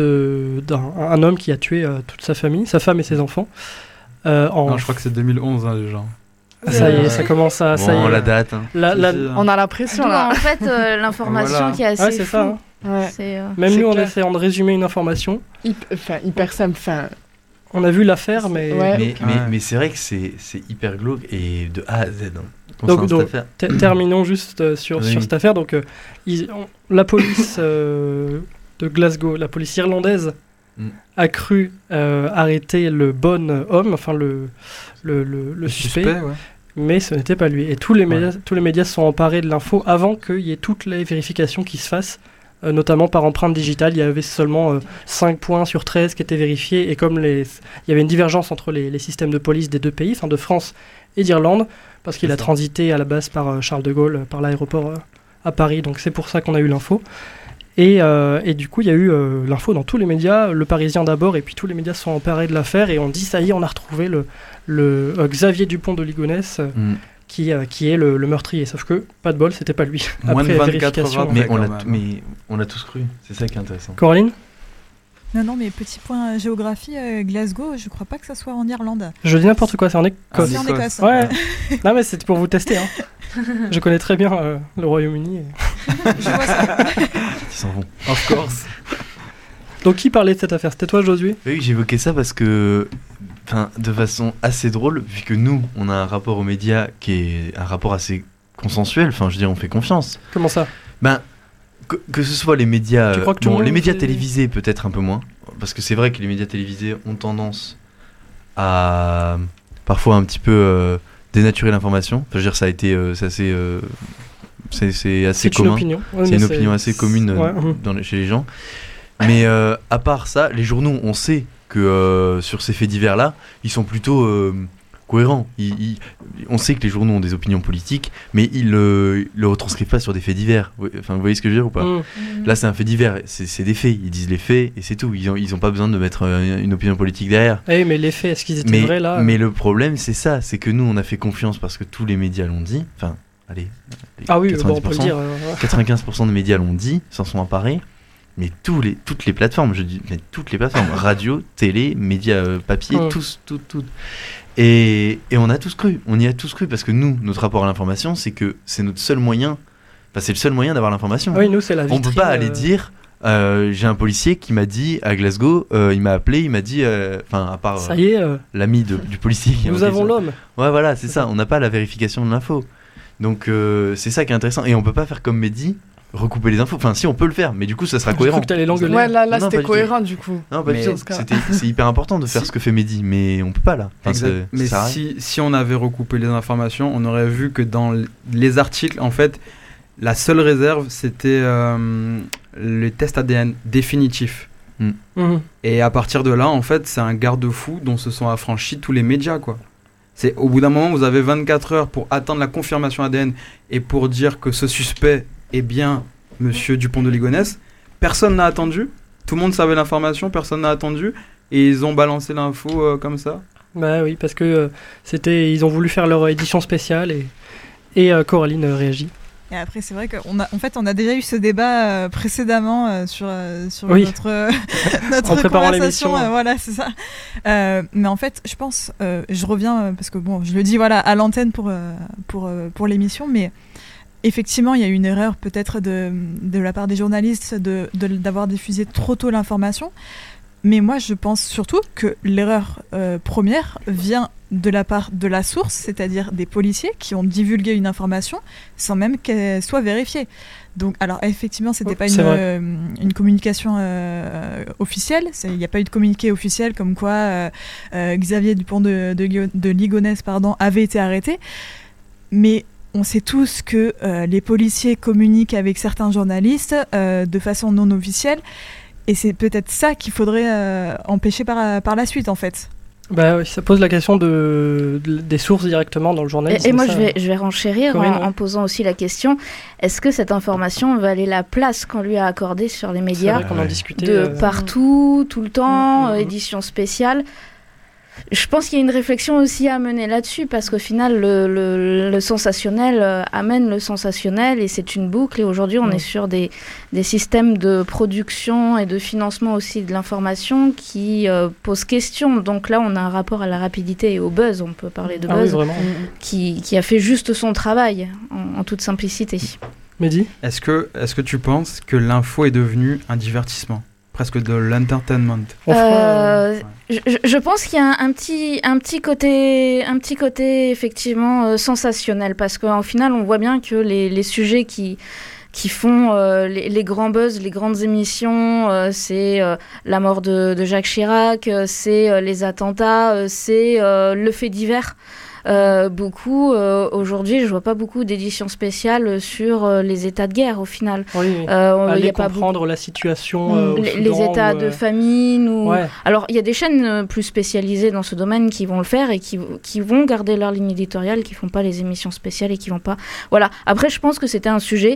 [SPEAKER 1] de, d'un un homme qui a tué euh, toute sa famille, sa femme et ses enfants. Euh, en...
[SPEAKER 3] Non, je crois que c'est deux mille onze hein, déjà.
[SPEAKER 1] Ça y est,
[SPEAKER 3] Ouais.
[SPEAKER 1] ça commence à... ça y
[SPEAKER 5] Bon,
[SPEAKER 1] est.
[SPEAKER 5] la date. hein.
[SPEAKER 1] La- la-
[SPEAKER 3] Si, si, hein.
[SPEAKER 4] On a la pression
[SPEAKER 6] D'où,
[SPEAKER 4] là.
[SPEAKER 6] en fait, euh, l'information
[SPEAKER 3] Voilà.
[SPEAKER 6] qui est assez
[SPEAKER 1] Ouais, c'est ça.
[SPEAKER 6] floue.
[SPEAKER 1] hein.
[SPEAKER 4] Ouais.
[SPEAKER 6] C'est, euh,
[SPEAKER 1] Même
[SPEAKER 4] C'est
[SPEAKER 1] nous, en
[SPEAKER 4] clair.
[SPEAKER 1] essayant de résumer une information,
[SPEAKER 4] Hyp- Enfin, hyper simple. Enfin,
[SPEAKER 1] on a vu l'affaire, mais...
[SPEAKER 4] Ouais.
[SPEAKER 5] Mais, mais,
[SPEAKER 3] Ouais.
[SPEAKER 5] mais c'est vrai que c'est, c'est hyper glauque et de A à Z. Hein,
[SPEAKER 1] Donc-
[SPEAKER 5] concernant cette
[SPEAKER 1] donc,
[SPEAKER 5] affaire.
[SPEAKER 1] Ter- terminons juste euh, sur,
[SPEAKER 5] Oui.
[SPEAKER 1] sur cette affaire. Donc, euh, ils- on- la police euh, de Glasgow, la police irlandaise,
[SPEAKER 5] Mm.
[SPEAKER 1] a cru euh, arrêter le bon homme, enfin le, le, le, le suspect,
[SPEAKER 3] ouais.
[SPEAKER 1] mais ce n'était pas lui. Et tous les, médias, tous les médias se sont emparés de l'info avant qu'il y ait toutes les vérifications qui se fassent euh, notamment par empreinte digitale. Il y avait seulement euh, cinq points sur treize qui étaient vérifiés, et comme les... il y avait une divergence entre les, les systèmes de police des deux pays, enfin de France et d'Irlande, parce qu'il
[SPEAKER 3] C'est
[SPEAKER 1] a
[SPEAKER 3] ça. transité
[SPEAKER 1] transité à la base par euh, Charles de Gaulle, euh, par l'aéroport euh, à Paris, donc c'est pour ça qu'on a eu l'info. Et, euh, et du coup, il y a eu euh, l'info dans tous les médias, Le Parisien d'abord, et puis tous les médias se sont emparés de l'affaire, et on dit, ça y est, on a retrouvé le, le euh, Xavier Dupont de Ligonnès, euh,
[SPEAKER 5] Mm.
[SPEAKER 1] qui, euh, qui est le, le meurtrier. Sauf que, pas de bol, c'était pas lui.
[SPEAKER 3] Moins de
[SPEAKER 1] Après
[SPEAKER 3] vingt-quatre
[SPEAKER 1] vérification.
[SPEAKER 3] heures
[SPEAKER 5] Mais
[SPEAKER 3] Ouais,
[SPEAKER 5] on,
[SPEAKER 3] quand
[SPEAKER 5] l'a,
[SPEAKER 3] même, hein.
[SPEAKER 5] mais on l'a tous cru, c'est ça qui est intéressant.
[SPEAKER 1] Coraline,
[SPEAKER 9] Non, non, mais petit point euh, géographie, euh, Glasgow, je crois pas que ça soit en Irlande.
[SPEAKER 1] je dis n'importe quoi, c'est en
[SPEAKER 3] Ah,
[SPEAKER 1] Écosse.
[SPEAKER 9] C'est en
[SPEAKER 3] Écosse.
[SPEAKER 9] Écosse.
[SPEAKER 1] Ouais, non mais c'était pour vous tester. Hein. Je connais très bien euh, le Royaume-Uni. et-
[SPEAKER 9] Je vois ça.
[SPEAKER 5] Ils s'en vont.
[SPEAKER 3] Of course.
[SPEAKER 1] Donc qui parlait de cette affaire? C'était toi, Josué?
[SPEAKER 5] Oui, j'évoquais ça parce que, enfin, de façon assez drôle, vu que nous, on a un rapport aux médias qui est un rapport assez consensuel. Enfin, je veux dire, on fait confiance.
[SPEAKER 1] Comment ça?
[SPEAKER 5] Ben, que, que ce soit les médias,
[SPEAKER 1] Tu
[SPEAKER 5] euh,
[SPEAKER 1] crois que tout le
[SPEAKER 5] bon,
[SPEAKER 1] monde
[SPEAKER 5] les médias
[SPEAKER 1] fait-
[SPEAKER 5] télévisés peut-être un peu moins, parce que c'est vrai que les médias télévisés ont tendance à parfois un petit peu euh, dénaturer l'information. Enfin, je veux dire, ça a été, euh, c'est assez, euh, c'est, c'est assez
[SPEAKER 1] C'est une
[SPEAKER 5] commun.
[SPEAKER 1] opinion. Ouais,
[SPEAKER 5] C'est
[SPEAKER 1] mais
[SPEAKER 5] une opinion assez commune euh,
[SPEAKER 1] Ouais, mhm.
[SPEAKER 5] dans les- chez les gens. Mais euh, à part ça, les journaux, on sait que euh, sur ces faits divers-là, ils sont plutôt euh, cohérents. Ils- ils- on sait que les journaux ont des opinions politiques, mais ils ne le retranscrivent pas sur des faits divers. Vous- Enfin, vous voyez ce que je veux dire ou pas?
[SPEAKER 1] Mhm.
[SPEAKER 5] Là, c'est un fait divers, c'est c'est des faits. Ils disent les faits et c'est tout. Ils n'ont ils ont pas besoin de mettre euh, une opinion politique derrière.
[SPEAKER 1] Eh, mais les faits, est-ce qu'ils étaient
[SPEAKER 5] Mais,
[SPEAKER 1] vrais là?
[SPEAKER 5] mais le problème, c'est ça, c'est que nous, on a fait confiance parce que tous les médias l'ont dit. Enfin, allez, les
[SPEAKER 1] Ah oui, bon, on peut le
[SPEAKER 5] quatre-vingt-dix pour cent.
[SPEAKER 1] dire. euh, ouais.
[SPEAKER 5] quatre-vingt-quinze pour cent des médias l'ont dit, s'en sont emparés. Mais tous les, toutes les plateformes, je dis, mais toutes les plateformes, radio, télé, médias euh, papier,
[SPEAKER 1] Mm.
[SPEAKER 5] tous, tout, tout. Et, et on a tous cru, on y a tous cru parce que nous, notre rapport à l'information, c'est que c'est notre seul moyen, enfin, c'est le seul moyen d'avoir l'information.
[SPEAKER 1] Ah oui, nous, c'est la
[SPEAKER 5] On
[SPEAKER 1] vitrine.
[SPEAKER 5] peut pas aller
[SPEAKER 1] euh,
[SPEAKER 5] dire, euh, j'ai un policier qui m'a dit à Glasgow, euh, il m'a appelé, il m'a dit, euh, enfin, à part
[SPEAKER 1] Ça
[SPEAKER 5] euh,
[SPEAKER 1] y est, euh,
[SPEAKER 5] l'ami de- du policier. qui a
[SPEAKER 1] nous
[SPEAKER 5] envoyé
[SPEAKER 1] avons
[SPEAKER 5] ça.
[SPEAKER 1] l'homme.
[SPEAKER 5] Ouais, voilà, c'est ça. On n'a pas la vérification de l'info. Donc, euh, c'est ça qui est intéressant. Et on peut pas faire comme Mehdi, recouper les infos. Enfin, si, on peut le faire, mais du coup, ça sera
[SPEAKER 1] J'ai
[SPEAKER 5] cohérent.
[SPEAKER 1] cru que t'allais l'engueuler.
[SPEAKER 4] Ouais, là, là
[SPEAKER 5] Non, non,
[SPEAKER 4] c'était
[SPEAKER 5] pas du tout.
[SPEAKER 4] cohérent du coup.
[SPEAKER 5] Non, pas
[SPEAKER 3] Mais-
[SPEAKER 5] du tout. C'était- C'est hyper important de faire
[SPEAKER 3] Si-
[SPEAKER 5] ce que fait Mehdi, mais on peut pas là. Enfin,
[SPEAKER 3] Exact.
[SPEAKER 5] c'est-
[SPEAKER 3] Mais
[SPEAKER 5] ça sert à rien.
[SPEAKER 3] si, si on avait recoupé les informations, on aurait vu que dans l- les articles, en fait, la seule réserve, c'était euh, les tests A D N définitifs.
[SPEAKER 1] Mhm.
[SPEAKER 3] Et à partir de là, en fait, c'est un garde-fou dont se sont affranchis tous les médias, quoi. C'est au bout d'un moment, vous avez vingt-quatre heures pour attendre la confirmation A D N et pour dire que ce suspect est bien Monsieur Dupont de Ligonnès. Personne n'a attendu. Tout le monde savait l'information, personne n'a attendu. Et ils ont balancé l'info euh, comme ça.
[SPEAKER 1] Bah oui, parce que euh, c'était, ils ont voulu faire leur édition spéciale et, et euh, Coraline euh, réagit.
[SPEAKER 9] Et après, c'est vrai qu'en a, en fait, on a déjà eu ce débat euh, précédemment euh, sur, euh, sur
[SPEAKER 1] Oui.
[SPEAKER 9] notre, euh, notre
[SPEAKER 1] En préparant
[SPEAKER 9] conversation.
[SPEAKER 1] l'émission.
[SPEAKER 9] euh, voilà, c'est ça. Euh, mais en fait, je pense, euh, je reviens, euh, parce que bon, je le dis voilà, à l'antenne pour, euh, pour, euh, pour l'émission, mais effectivement, il y a eu une erreur peut-être de, de la part des journalistes de, de- d'avoir diffusé trop tôt l'information. Mais moi, je pense surtout que l'erreur euh, première vient de la part de la source, c'est-à-dire des policiers qui ont divulgué une information sans même qu'elle soit vérifiée. Donc, alors effectivement, c'était
[SPEAKER 1] Oh,
[SPEAKER 9] pas
[SPEAKER 1] c'est
[SPEAKER 9] une,
[SPEAKER 1] vrai.
[SPEAKER 9] euh, une communication euh, officielle. C'est- Il n'y a pas eu de communiqué officiel comme quoi euh, euh, Xavier Dupont de, de, Lio- de Ligonnès pardon, avait été arrêté. Mais on sait tous que euh, les policiers communiquent avec certains journalistes euh, de façon non officielle. Et c'est peut-être ça qu'il faudrait euh, empêcher par, par la suite, en fait.
[SPEAKER 1] Bah oui, ça pose la question de, de- des sources directement dans le journalisme.
[SPEAKER 6] Et, et moi,
[SPEAKER 1] ça.
[SPEAKER 6] je vais, je vais renchérir
[SPEAKER 1] Corinne,
[SPEAKER 6] en,
[SPEAKER 1] ouais.
[SPEAKER 6] en posant aussi la question, est-ce que cette information valait la place qu'on lui a accordée sur les
[SPEAKER 1] C'est
[SPEAKER 6] médias
[SPEAKER 1] vrai qu'on en
[SPEAKER 5] Ouais.
[SPEAKER 1] discutait.
[SPEAKER 6] de
[SPEAKER 1] euh,
[SPEAKER 6] partout, tout le temps,
[SPEAKER 1] Mm, mm,
[SPEAKER 6] euh,
[SPEAKER 1] mm.
[SPEAKER 6] édition spéciale. Je pense qu'il y a une réflexion aussi à mener là-dessus, parce qu'au final, le, le- le sensationnel euh, amène le sensationnel, et c'est une boucle. Et aujourd'hui, on
[SPEAKER 1] Mm.
[SPEAKER 6] est sur des, des systèmes de production et de financement aussi de l'information qui euh, posent question. Donc là, on a un rapport à la rapidité et au buzz, on peut parler de
[SPEAKER 1] Ah oui,
[SPEAKER 6] buzz,
[SPEAKER 1] vraiment.
[SPEAKER 6] qui, qui a fait juste son travail, en, en toute simplicité.
[SPEAKER 1] Mehdi?
[SPEAKER 3] Est-ce que, est-ce que tu penses que l'info est devenue un divertissement? Presque de l'entertainment.
[SPEAKER 1] On fera,
[SPEAKER 6] Euh, je, je- je pense qu'il y a un, un petit, un petit côté, un petit côté effectivement euh, sensationnel, parce qu'au final, on voit bien que les, les sujets qui qui font euh, les, les grands buzz, les grandes émissions, euh, c'est euh, la mort de, de Jacques Chirac, euh, c'est euh, les attentats, euh, c'est euh, le fait divers. Euh, beaucoup, euh, aujourd'hui, je vois pas beaucoup d'éditions spéciales sur euh, les états de guerre, au final.
[SPEAKER 1] Oui, oui.
[SPEAKER 6] Euh,
[SPEAKER 1] Aller
[SPEAKER 6] y a pas
[SPEAKER 1] comprendre
[SPEAKER 6] beaucoup...
[SPEAKER 1] la situation euh, au
[SPEAKER 6] les,
[SPEAKER 1] Soudan,
[SPEAKER 6] les états
[SPEAKER 1] ou,
[SPEAKER 6] de
[SPEAKER 1] euh,
[SPEAKER 6] famine. Ou...
[SPEAKER 1] Ouais.
[SPEAKER 6] Alors, il y a des chaînes euh, plus spécialisées dans ce domaine qui vont le faire et qui, qui vont garder leur ligne éditoriale, qui font pas les émissions spéciales et qui vont pas... Voilà. Après, je pense que c'était un sujet,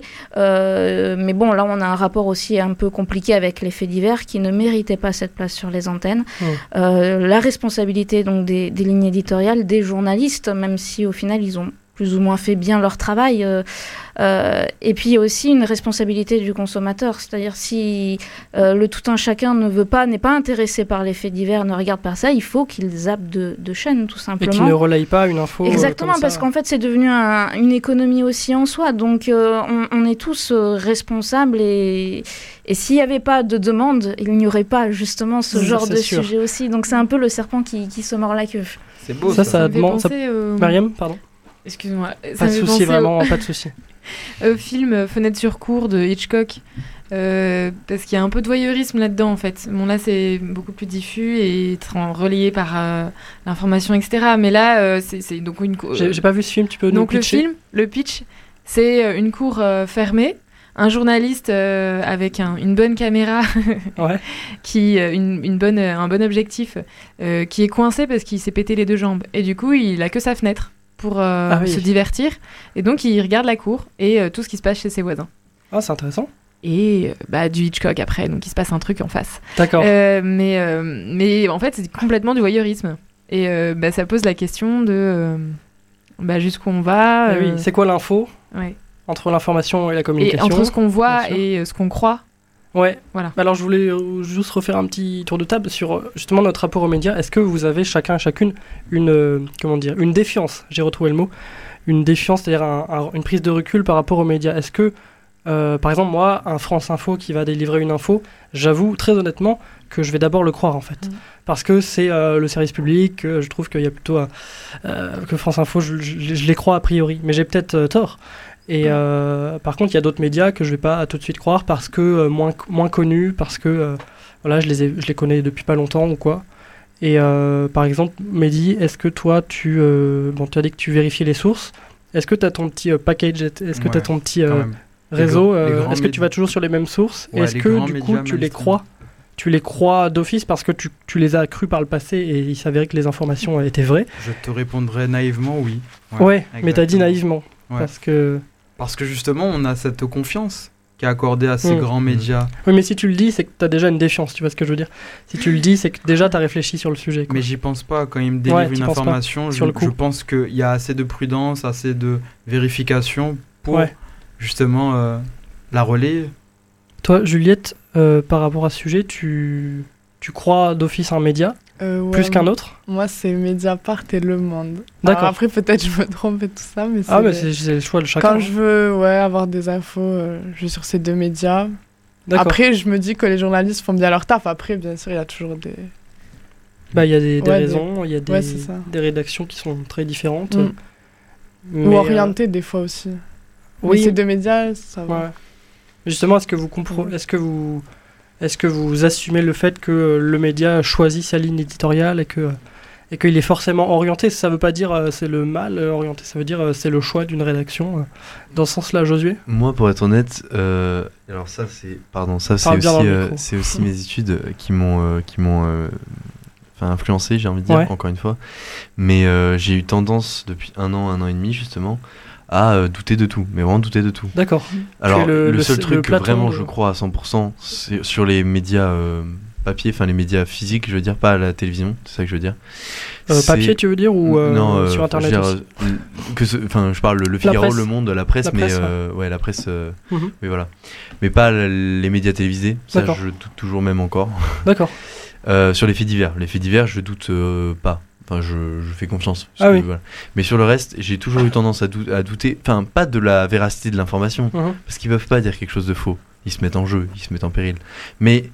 [SPEAKER 6] euh, mais bon, là, on a un rapport aussi un peu compliqué avec les faits divers qui ne méritaient pas cette place sur les antennes.
[SPEAKER 1] Mmh.
[SPEAKER 6] Euh, la responsabilité donc des, des lignes éditoriales, des journalistes, même si au final ils ont plus ou moins fait bien leur travail. Euh, euh, et puis il y a aussi une responsabilité du consommateur, c'est-à-dire si euh, le tout un chacun ne veut pas, n'est pas intéressé par les faits divers, ne regarde pas ça, il faut qu'il zappe de, de chaîne tout simplement.
[SPEAKER 1] Et qu'il ne relaye pas une info.
[SPEAKER 6] Exactement,
[SPEAKER 1] euh, comme
[SPEAKER 6] parce
[SPEAKER 1] ça.
[SPEAKER 6] qu'en fait c'est devenu un, une économie aussi en soi, donc euh, on, on est tous euh, responsables et, et s'il n'y avait pas de demande, il n'y aurait pas justement ce
[SPEAKER 1] Ça,
[SPEAKER 6] genre
[SPEAKER 1] c'est
[SPEAKER 6] de
[SPEAKER 1] sûr.
[SPEAKER 6] sujet aussi, donc c'est un peu le serpent qui, qui se mord la queue.
[SPEAKER 3] C'est beau
[SPEAKER 1] Ça,
[SPEAKER 3] ça.
[SPEAKER 1] ça
[SPEAKER 8] me fait
[SPEAKER 1] demande. ça-
[SPEAKER 8] penser au-
[SPEAKER 1] Mariam, pardon.
[SPEAKER 8] Excuse-moi. ça
[SPEAKER 1] Pas de
[SPEAKER 8] me fait
[SPEAKER 1] souci,
[SPEAKER 8] penser au-
[SPEAKER 1] vraiment, pas de souci.
[SPEAKER 8] au film euh, Fenêtre sur cour de Hitchcock. Euh, parce qu'il y a un peu de voyeurisme là-dedans en fait. Bon là c'est beaucoup plus diffus et tra- relayé par euh, l'information et cetera. Mais là euh, c'est, c'est donc une cour.
[SPEAKER 1] J'ai j'ai pas vu ce film, tu peux nous
[SPEAKER 8] Donc le
[SPEAKER 1] pitcher
[SPEAKER 8] film, le pitch, c'est euh, une cour euh, fermée, un journaliste euh, avec un- une bonne caméra,
[SPEAKER 1] Ouais.
[SPEAKER 8] qui euh, une, une bonne, euh, un bon objectif, euh, qui est coincé parce qu'il s'est pété les deux jambes. Et du coup il a que sa fenêtre pour euh,
[SPEAKER 1] Ah oui.
[SPEAKER 8] se divertir. Et donc il regarde la cour et euh, tout ce qui se passe chez ses voisins.
[SPEAKER 1] Ah, c'est intéressant.
[SPEAKER 8] Et euh, bah, du Hitchcock après, donc il se passe un truc en face.
[SPEAKER 1] D'accord.
[SPEAKER 8] Euh, mais, euh, mais en fait, c'est complètement du voyeurisme. Et euh, bah, ça pose la question de euh, bah, jusqu'où on va.
[SPEAKER 1] Eh oui,
[SPEAKER 8] euh,
[SPEAKER 1] c'est quoi l'info
[SPEAKER 8] ouais.
[SPEAKER 1] entre l'information et la
[SPEAKER 8] Et
[SPEAKER 1] communication?
[SPEAKER 8] entre ce qu'on voit
[SPEAKER 1] bien sûr.
[SPEAKER 8] et euh, ce qu'on croit.
[SPEAKER 1] Ouais.
[SPEAKER 8] Voilà.
[SPEAKER 1] Alors je voulais euh, juste refaire un petit tour de table sur euh, justement notre rapport aux médias. Est-ce que vous avez chacun et chacune une euh, comment dire une défiance? J'ai retrouvé le mot. Une défiance, c'est-à-dire un- un- une prise de recul par rapport aux médias. Est-ce que euh, par exemple moi, un France Info qui va délivrer une info, j'avoue très honnêtement que je vais d'abord le croire en fait,
[SPEAKER 8] Mhm.
[SPEAKER 1] parce que c'est euh, le service public. Que je trouve qu'il y a plutôt un- euh, que France Info, je, je- je les crois a priori, mais j'ai peut-être euh, tort. Et euh, par contre, il y a d'autres médias que je vais pas tout de suite croire parce que euh, moins, moins connus, parce que euh, voilà, je les, ai, je les connais depuis pas longtemps ou quoi. Et euh, par exemple, Mehdi, est-ce que toi, tu, euh, bon, tu as dit que tu vérifies les sources. Est-ce que tu as ton petit euh, package, est-ce que tu as
[SPEAKER 3] Ouais,
[SPEAKER 1] ton petit
[SPEAKER 3] Quand
[SPEAKER 1] euh,
[SPEAKER 3] même.
[SPEAKER 1] réseau
[SPEAKER 3] grands- les
[SPEAKER 1] euh,
[SPEAKER 3] grands
[SPEAKER 1] Est-ce que tu
[SPEAKER 3] médias.
[SPEAKER 1] vas toujours sur les mêmes sources?
[SPEAKER 3] Ouais,
[SPEAKER 1] Est-ce
[SPEAKER 3] les
[SPEAKER 1] que
[SPEAKER 3] grands
[SPEAKER 1] du coup,
[SPEAKER 3] médias
[SPEAKER 1] tu les
[SPEAKER 3] mainstream.
[SPEAKER 1] crois tu les crois d'office parce que tu, tu les as crus par le passé et il s'avérait que les informations étaient vraies?
[SPEAKER 3] Je te répondrai naïvement oui.
[SPEAKER 1] Ouais, mais t'as dit
[SPEAKER 3] exactement.
[SPEAKER 1] naïvement.
[SPEAKER 3] Ouais.
[SPEAKER 1] Parce que...
[SPEAKER 3] Parce que justement, on a cette confiance qui est accordée à ces
[SPEAKER 1] Mm.
[SPEAKER 3] grands médias.
[SPEAKER 1] Oui, mais si tu le dis, c'est que t'as déjà une défiance, tu vois ce que je veux dire? Si tu le dis, c'est que déjà t'as réfléchi sur le sujet. Quoi.
[SPEAKER 3] Mais j'y pense pas. Quand ils me délivrent
[SPEAKER 1] Ouais, t'y
[SPEAKER 3] une
[SPEAKER 1] penses pas,
[SPEAKER 3] information, je,
[SPEAKER 1] sur le coup.
[SPEAKER 3] je pense qu'il y a assez de prudence, assez de vérification pour
[SPEAKER 1] Ouais.
[SPEAKER 3] justement euh, la relayer.
[SPEAKER 1] Toi, Juliette, euh, par rapport à ce sujet, tu, tu crois d'office un média
[SPEAKER 4] Euh, ouais,
[SPEAKER 1] plus qu'un autre?
[SPEAKER 4] Moi, c'est Mediapart et Le Monde.
[SPEAKER 1] D'accord.
[SPEAKER 4] Alors après, peut-être je me trompe et tout ça, mais c'est...
[SPEAKER 1] Ah, mais c'est c'est le choix de chacun.
[SPEAKER 4] Quand je veux ouais, avoir des infos, euh, je vais sur ces deux médias.
[SPEAKER 1] D'accord.
[SPEAKER 4] Après, je me dis que les journalistes font bien leur taf. Après, bien sûr, il y a toujours des...
[SPEAKER 1] Bah, il y a des, des
[SPEAKER 4] Ouais, des-
[SPEAKER 1] raisons, il y a des,
[SPEAKER 4] Ouais, c'est ça.
[SPEAKER 1] des rédactions qui sont très différentes.
[SPEAKER 4] Mm.
[SPEAKER 1] Mais,
[SPEAKER 4] Ou
[SPEAKER 1] euh,
[SPEAKER 4] orientés, des fois aussi.
[SPEAKER 1] oui.
[SPEAKER 4] Mais ces deux médias, ça va.
[SPEAKER 1] Ouais. Justement, est-ce que vous compre- est-ce que vous est-ce que vous assumez le fait que euh, le média choisit sa ligne éditoriale et que et qu'il est forcément orienté? Ça veut pas dire euh, c'est le mal euh, orienté, ça veut dire euh, c'est le choix d'une rédaction. euh, dans ce sens-là, Josué?
[SPEAKER 5] Moi, pour être honnête, euh, alors ça c'est, pardon, ça c'est
[SPEAKER 1] Parle bien dans
[SPEAKER 5] aussi,
[SPEAKER 1] le
[SPEAKER 5] euh,
[SPEAKER 1] micro.
[SPEAKER 5] c'est aussi mes études euh, qui m'ont, euh, qui m'ont, euh, enfin influencé, j'ai envie de dire,
[SPEAKER 1] Ouais.
[SPEAKER 5] encore une fois. Mais euh, j'ai eu tendance depuis un an, un an et demi justement, à euh, douter de tout, mais vraiment douter de tout.
[SPEAKER 1] D'accord.
[SPEAKER 5] Alors
[SPEAKER 1] le-
[SPEAKER 5] le,
[SPEAKER 1] le-
[SPEAKER 5] seul
[SPEAKER 1] le
[SPEAKER 5] truc que
[SPEAKER 1] Platon
[SPEAKER 5] vraiment
[SPEAKER 1] de-
[SPEAKER 5] je crois à cent pour cent, c'est sur les médias euh, papier, enfin les médias physiques, je veux dire, pas à la télévision, c'est ça que je veux dire.
[SPEAKER 1] Euh,
[SPEAKER 5] C'est-
[SPEAKER 1] papier, tu veux dire, ou euh,
[SPEAKER 5] non, euh,
[SPEAKER 1] sur internet
[SPEAKER 5] je veux
[SPEAKER 1] aussi?
[SPEAKER 5] dire, euh, que ce- enfin je parle le Figaro,
[SPEAKER 1] presse.
[SPEAKER 5] le Monde, la presse,
[SPEAKER 1] La
[SPEAKER 5] mais
[SPEAKER 1] presse, ouais.
[SPEAKER 5] euh, ouais la presse, euh,
[SPEAKER 1] Mhm.
[SPEAKER 5] mais voilà, mais pas l- les médias télévisés, ça
[SPEAKER 1] D'accord.
[SPEAKER 5] je doute toujours même encore.
[SPEAKER 1] D'accord.
[SPEAKER 5] Euh, sur les faits divers, les faits divers je doute euh, pas. Enfin, je, je fais confiance.
[SPEAKER 1] Ah
[SPEAKER 5] parce que,
[SPEAKER 1] oui.
[SPEAKER 5] voilà. Mais sur le reste, j'ai toujours eu tendance à, dou- à douter, enfin, pas de la véracité de l'information,
[SPEAKER 1] Mhm.
[SPEAKER 5] parce qu'ils peuvent pas dire quelque chose de faux. Ils se mettent en jeu, ils se mettent en péril. Mais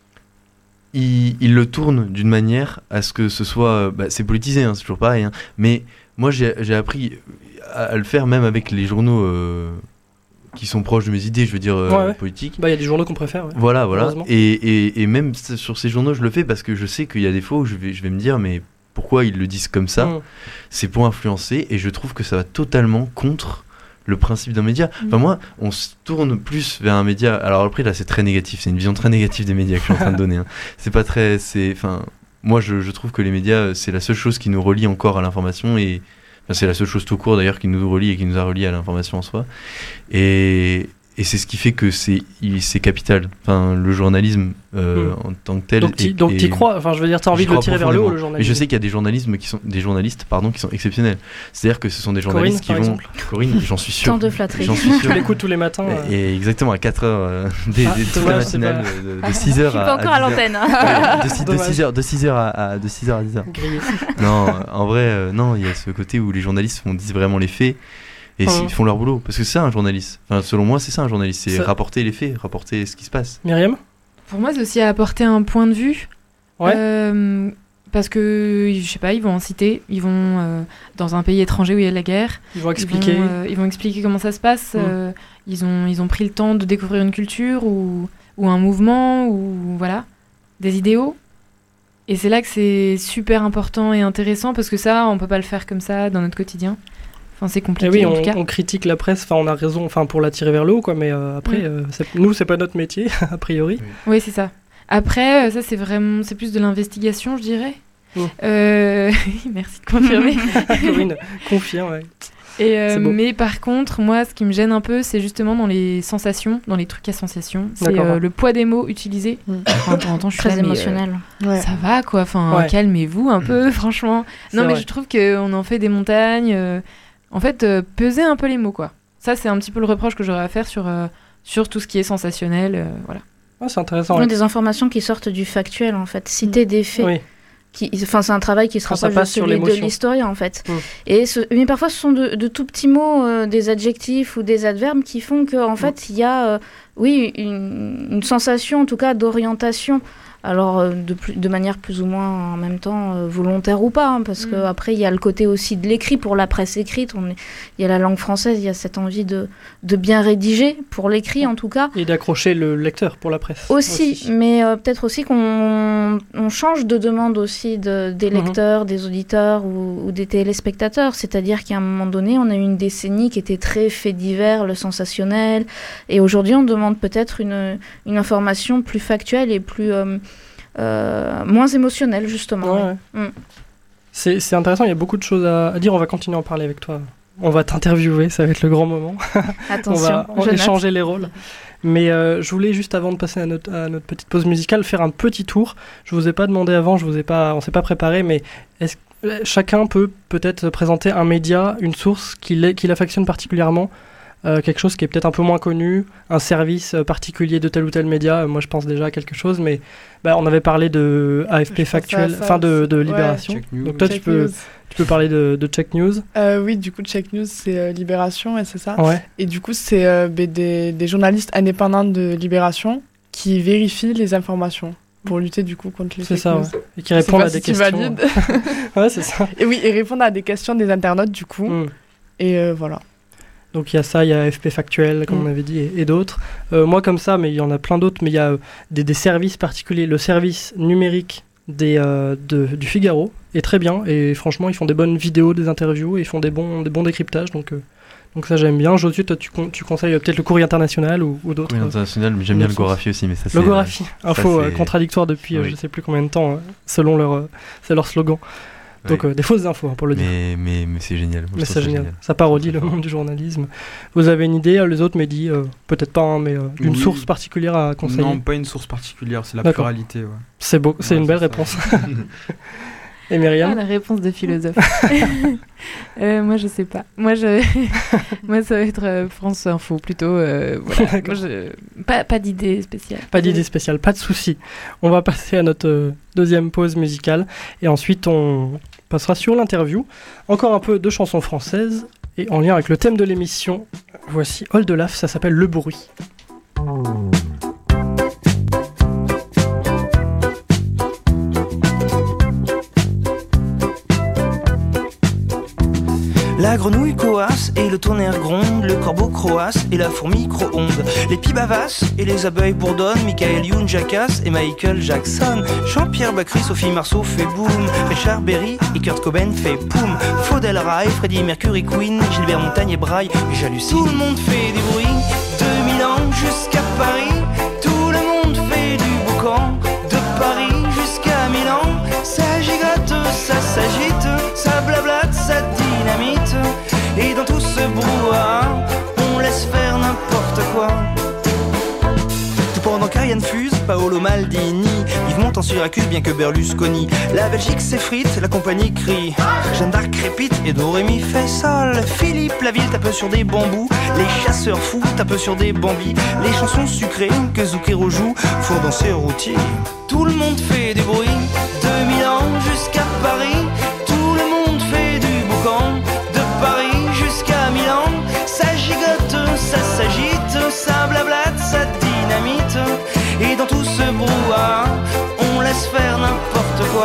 [SPEAKER 5] ils, ils le tournent d'une manière à ce que ce soit. euh, Bah, c'est politisé, hein, c'est toujours pareil. Hein. Mais moi, j'ai j'ai appris à, à le faire même avec les journaux euh, qui sont proches de mes idées, je veux dire, euh,
[SPEAKER 1] Ouais, ouais.
[SPEAKER 5] politiques.
[SPEAKER 1] Bah, il y a des journaux qu'on préfère. Ouais.
[SPEAKER 5] Voilà, voilà.
[SPEAKER 1] Heureusement.
[SPEAKER 5] Et, et, et même c- sur ces journaux, je le fais parce que je sais qu'il y a des fois où je vais, je vais me dire, mais pourquoi ils le disent comme ça, mmh. c'est pour influencer, et je trouve que ça va totalement contre le principe d'un média. Enfin, moi, on se tourne plus vers un média. Alors après, là, c'est très négatif. C'est une vision très négative des médias que je suis en train de donner. Hein. C'est pas très... C'est... Enfin, moi, je, je trouve que les médias, c'est la seule chose qui nous relie encore à l'information. Et enfin, c'est la seule chose tout court, d'ailleurs, qui nous relie et qui nous a reliés à l'information en soi. Et... Et c'est ce qui fait que c'est, c'est capital. Enfin, le journalisme euh, mmh. en tant que tel.
[SPEAKER 1] Donc, tu donc, y crois. Enfin, je veux dire, tu as envie de le tirer vers le haut, le journalisme.
[SPEAKER 5] Mais je sais qu'il y a des journalismes qui sont des journalistes, pardon, qui sont exceptionnels. C'est-à-dire que ce sont des journalistes
[SPEAKER 1] Corinne,
[SPEAKER 5] qui vont.
[SPEAKER 1] Exemple.
[SPEAKER 5] Corinne, j'en suis sûr.
[SPEAKER 6] Tant de flatterie.
[SPEAKER 5] J'en suis sûr.
[SPEAKER 1] Tu l'écoutes tous les matins.
[SPEAKER 5] Et, et exactement à quatre heures euh, des,
[SPEAKER 1] ah,
[SPEAKER 5] des toute la matinale de, de six heures
[SPEAKER 6] à. Je suis pas
[SPEAKER 5] à,
[SPEAKER 6] encore à, à l'antenne.
[SPEAKER 5] Ouais, de, de six heures, de six heures à, à de six heures à dix heures. Non, en vrai, euh, non, il y a ce côté où les journalistes font disent vraiment les faits. Et mmh. ils font leur boulot, parce que c'est ça un journaliste. Enfin, selon moi, c'est ça un journaliste, c'est ça. rapporter les faits, rapporter ce qui se passe.
[SPEAKER 1] Myriam ?
[SPEAKER 8] Pour moi, c'est aussi apporter un point de vue.
[SPEAKER 1] Ouais.
[SPEAKER 8] Euh, parce que, je sais pas, ils vont en citer, ils vont euh, dans un pays étranger où il y a la guerre.
[SPEAKER 1] Ils vont expliquer.
[SPEAKER 8] Ils vont, euh, ils vont expliquer comment ça se passe. Mmh. Euh, ils, ont, ils ont pris le temps de découvrir une culture ou, ou un mouvement ou voilà, des idéaux. Et c'est là que c'est super important et intéressant parce que ça, on peut pas le faire comme ça dans notre quotidien. Enfin, c'est compliqué.
[SPEAKER 1] Et oui,
[SPEAKER 8] en
[SPEAKER 1] on,
[SPEAKER 8] tout cas.
[SPEAKER 1] on critique la presse, enfin on a raison, enfin pour la tirer vers le haut, quoi. Mais euh, après, mmh. euh, c'est, nous c'est pas notre métier a priori.
[SPEAKER 8] Oui, oui c'est ça. Après, ça c'est vraiment, c'est plus de l'investigation, je dirais. Mmh. Euh... Merci de confirmer.
[SPEAKER 1] Corinne, confirme. Ouais.
[SPEAKER 8] Et euh, mais par contre, moi, ce qui me gêne un peu, c'est justement dans les sensations, dans les trucs à sensations, c'est euh, le poids des mots utilisés. Mmh. Enfin, de temps en temps, je suis
[SPEAKER 6] très
[SPEAKER 8] là,
[SPEAKER 6] émotionnel.
[SPEAKER 8] Mais, euh, ouais. Ça va, quoi. Enfin, ouais. calmez-vous un peu, franchement. C'est non, vrai. Mais je trouve qu'on en fait des montagnes. Euh, En fait, euh, peser un peu les mots, quoi. Ça, c'est un petit peu le reproche que j'aurais à faire sur, euh, sur tout ce qui est sensationnel, euh, voilà.
[SPEAKER 1] Ouais, c'est intéressant.
[SPEAKER 6] Oui,
[SPEAKER 1] ouais.
[SPEAKER 6] Des informations qui sortent du factuel, en fait. Citer mmh. des faits.
[SPEAKER 1] Oui.
[SPEAKER 6] Qui, enfin, c'est un travail qui se
[SPEAKER 1] Quand
[SPEAKER 6] rapproche de celui de l'historien, en fait. Mmh. Et ce, mais parfois, ce sont de, de tout petits mots, euh, des adjectifs ou des adverbes qui font qu'en mmh. fait, il y a, euh, oui, une, une sensation, en tout cas, d'orientation. Alors, de, plus, de manière plus ou moins en même temps euh, volontaire ou pas, hein, parce mmh. qu'après, il y a le côté aussi de l'écrit pour la presse écrite. On est, il y a la langue française, il y a cette envie de, de bien rédiger, pour l'écrit en tout cas.
[SPEAKER 1] Et d'accrocher le lecteur pour la presse.
[SPEAKER 6] Aussi, aussi. mais euh, peut-être aussi qu'on on change de demande aussi de, des lecteurs, mmh. des auditeurs ou, ou des téléspectateurs. C'est-à-dire qu'à un moment donné, on a eu une décennie qui était très fait divers, le sensationnel. Et aujourd'hui, on demande peut-être une, une information plus factuelle et plus... Euh, Euh, moins émotionnel justement.
[SPEAKER 1] Ouais, ouais. Mm. C'est, c'est intéressant, il y a beaucoup de choses à, à dire, on va continuer à en parler avec toi. On va t'interviewer, ça va être le grand moment.
[SPEAKER 6] Attention,
[SPEAKER 1] on va échanger les rôles. Mais euh, je voulais juste avant de passer à notre, à notre petite pause musicale faire un petit tour. Je vous ai pas demandé avant, je vous ai pas, on s'est pas préparé, mais est-ce que chacun peut peut-être présenter un média, une source qu'il, qu'il affectionne particulièrement? Euh, quelque chose qui est peut-être un peu moins connu, un service euh, particulier de tel ou tel média. Euh, moi, je pense déjà à quelque chose, mais bah, on avait parlé de A F P Factuel, enfin de, de Libération. Ouais, donc toi, tu peux, tu peux parler de, de Check News.
[SPEAKER 4] Euh, oui, du coup, Check News, c'est euh, Libération, et c'est ça.
[SPEAKER 1] Ouais.
[SPEAKER 4] Et du coup, c'est euh, des, des journalistes indépendants de Libération qui vérifient les informations pour lutter du coup contre les
[SPEAKER 1] c'est
[SPEAKER 4] fake
[SPEAKER 1] ça,
[SPEAKER 4] news.
[SPEAKER 1] Ouais. Et qui répondent à
[SPEAKER 4] si
[SPEAKER 1] des questions. Ouais, c'est ça.
[SPEAKER 4] Et oui, et répondent à des questions des internautes du coup. Mm. Et euh, voilà.
[SPEAKER 1] Donc il y a ça, il y a A F P Factuel, comme mmh. on avait dit, et, et d'autres. Euh, moi comme ça, mais il y en a plein d'autres, mais il y a euh, des, des services particuliers. Le service numérique des, euh, de, du Figaro est très bien, et franchement, ils font des bonnes vidéos, des interviews, et ils font des bons, des bons décryptages, donc, euh, donc ça j'aime bien. Josué, toi tu, con, tu conseilles euh, peut-être le Courrier International ou, ou d'autres.
[SPEAKER 5] Courrier International, mais j'aime bien le Gorafi aussi, mais ça c'est...
[SPEAKER 1] Le Gorafi, euh, info
[SPEAKER 5] ça,
[SPEAKER 1] euh, contradictoire depuis
[SPEAKER 5] oui.
[SPEAKER 1] euh, je sais plus combien de temps, euh, selon leur, euh, c'est leur slogan. Donc
[SPEAKER 5] oui.
[SPEAKER 1] euh, des fausses infos hein, pour le
[SPEAKER 5] mais,
[SPEAKER 1] dire.
[SPEAKER 5] Mais, mais c'est génial.
[SPEAKER 1] Mais c'est génial. génial. Ça parodie le monde du journalisme. Vous avez une idée, les autres m'ont dit, euh, peut-être pas, hein, mais euh, une oui. source particulière à conseiller?
[SPEAKER 3] Non, pas une source particulière, c'est la
[SPEAKER 1] D'accord.
[SPEAKER 3] pluralité. Ouais.
[SPEAKER 1] C'est beau, c'est ouais, une belle ça. réponse. Et Myriam?
[SPEAKER 8] Ah, la réponse de philosophe. euh, moi, je sais pas. Moi, je... moi ça va être euh, France Info plutôt. Euh, voilà. moi, je... pas, pas d'idée spéciale.
[SPEAKER 1] Pas d'idée spéciale, pas de souci. On va passer à notre euh, deuxième pause musicale et ensuite on passera sur l'interview. Encore un peu de chansons françaises et en lien avec le thème de l'émission. Voici Oldelaf, ça s'appelle Le Bruit.
[SPEAKER 10] La La grenouille coasse et le tonnerre gronde, le corbeau croasse et la fourmi micro-ondes. Les pies bavassent et les abeilles bourdonnent, Michael Youn jacasse et Michael Jackson. Jean-Pierre Bacry, Sophie Marceau fait boom, Richard Berry et Kurt Cobain fait poum. Faudel Rai, Freddie Mercury, Queen, Gilbert Montagne et Braille, et j'hallucine. Tout le monde fait du bruit, de Milan jusqu'à Paris. Tout le monde fait du boucan, de Paris jusqu'à Milan. Ça gigote, ça s'agite, ça blablate, ça dynamite. Et dans tout ce brouhaha, on laisse faire n'importe quoi. Tout pendant qu'Ariane fuse, Paolo Maldini, Yves monte en Syracuse bien que Berlusconi. La Belgique s'effrite, la compagnie crie, Jeanne d'Arc crépite et Do Ré Mi fait sol. Philippe Laville tape sur des bambous, les chasseurs fous tapent sur des bambis. Les chansons sucrées que Zucchero joue font danser Routy. Tout le monde fait du bruit, de Milan jusqu'à Paris. Tout le monde fait du boucan, de Paris jusqu'à Milan. Ça gigote, ça s'agite, ça blablate, ça dynamite. Et dans tout ce brouhaha, on laisse faire n'importe quoi.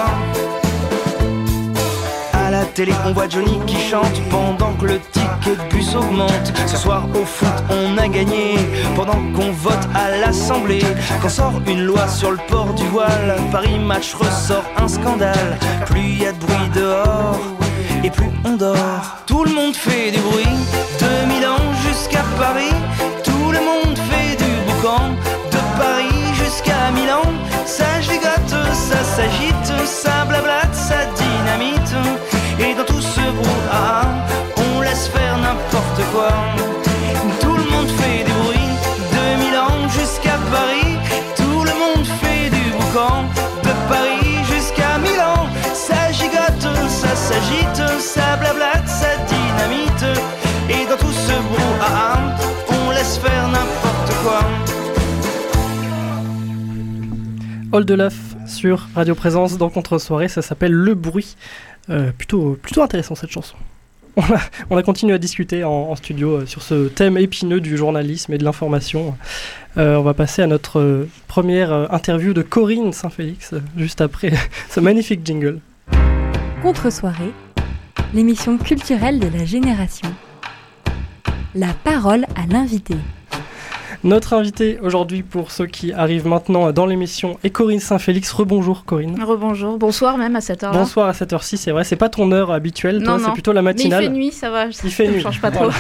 [SPEAKER 10] À la télé on voit Johnny qui chante pendant que le ticket de bus augmente. Ce soir au foot on a gagné pendant qu'on vote à l'Assemblée. Quand sort une loi sur le port du voile, Paris Match ressort un scandale. Plus il y a de bruit dehors et plus on dort. Tout le monde fait du bruit, de Milan jusqu'à Paris. Tout le monde fait du boucan, de Paris jusqu'à Milan. Ça gigote, ça s'agite, ça blablate, ça dynamite. Et dans tout ce brouhaha, on laisse faire n'importe quoi. Tout le monde fait du bruit, de Milan jusqu'à Paris. Tout le monde fait du boucan, de Paris jusqu'à Milan. Ça gigote, ça s'agite, ça blablate, ça dynamite. Et dans tout ce brouhaha, on laisse faire n'importe quoi.
[SPEAKER 1] Hall de Laf sur Radio Présence dans Contre-soirée, ça s'appelle Le Bruit. Euh, plutôt, plutôt intéressant cette chanson. On a, on a continué à discuter en, en studio euh, sur ce thème épineux du journalisme et de l'information. Euh, on va passer à notre euh, première euh, interview de Corinne Saint-Félix, euh, juste après ce magnifique jingle.
[SPEAKER 2] Contre-soirée, l'émission culturelle de la génération. La parole à l'invité.
[SPEAKER 1] Notre invitée aujourd'hui, pour ceux qui arrivent maintenant dans l'émission, est Corinne Saint-Félix. Rebonjour Corinne.
[SPEAKER 6] Rebonjour, bonsoir même à cette heure-là.
[SPEAKER 1] Bonsoir à cette heure-ci, c'est vrai, c'est pas ton heure habituelle,
[SPEAKER 6] non,
[SPEAKER 1] toi,
[SPEAKER 6] non.
[SPEAKER 1] C'est plutôt la matinale.
[SPEAKER 6] Mais il fait nuit, ça va,
[SPEAKER 1] il fait
[SPEAKER 6] ça
[SPEAKER 1] nuit.
[SPEAKER 6] ne change pas trop.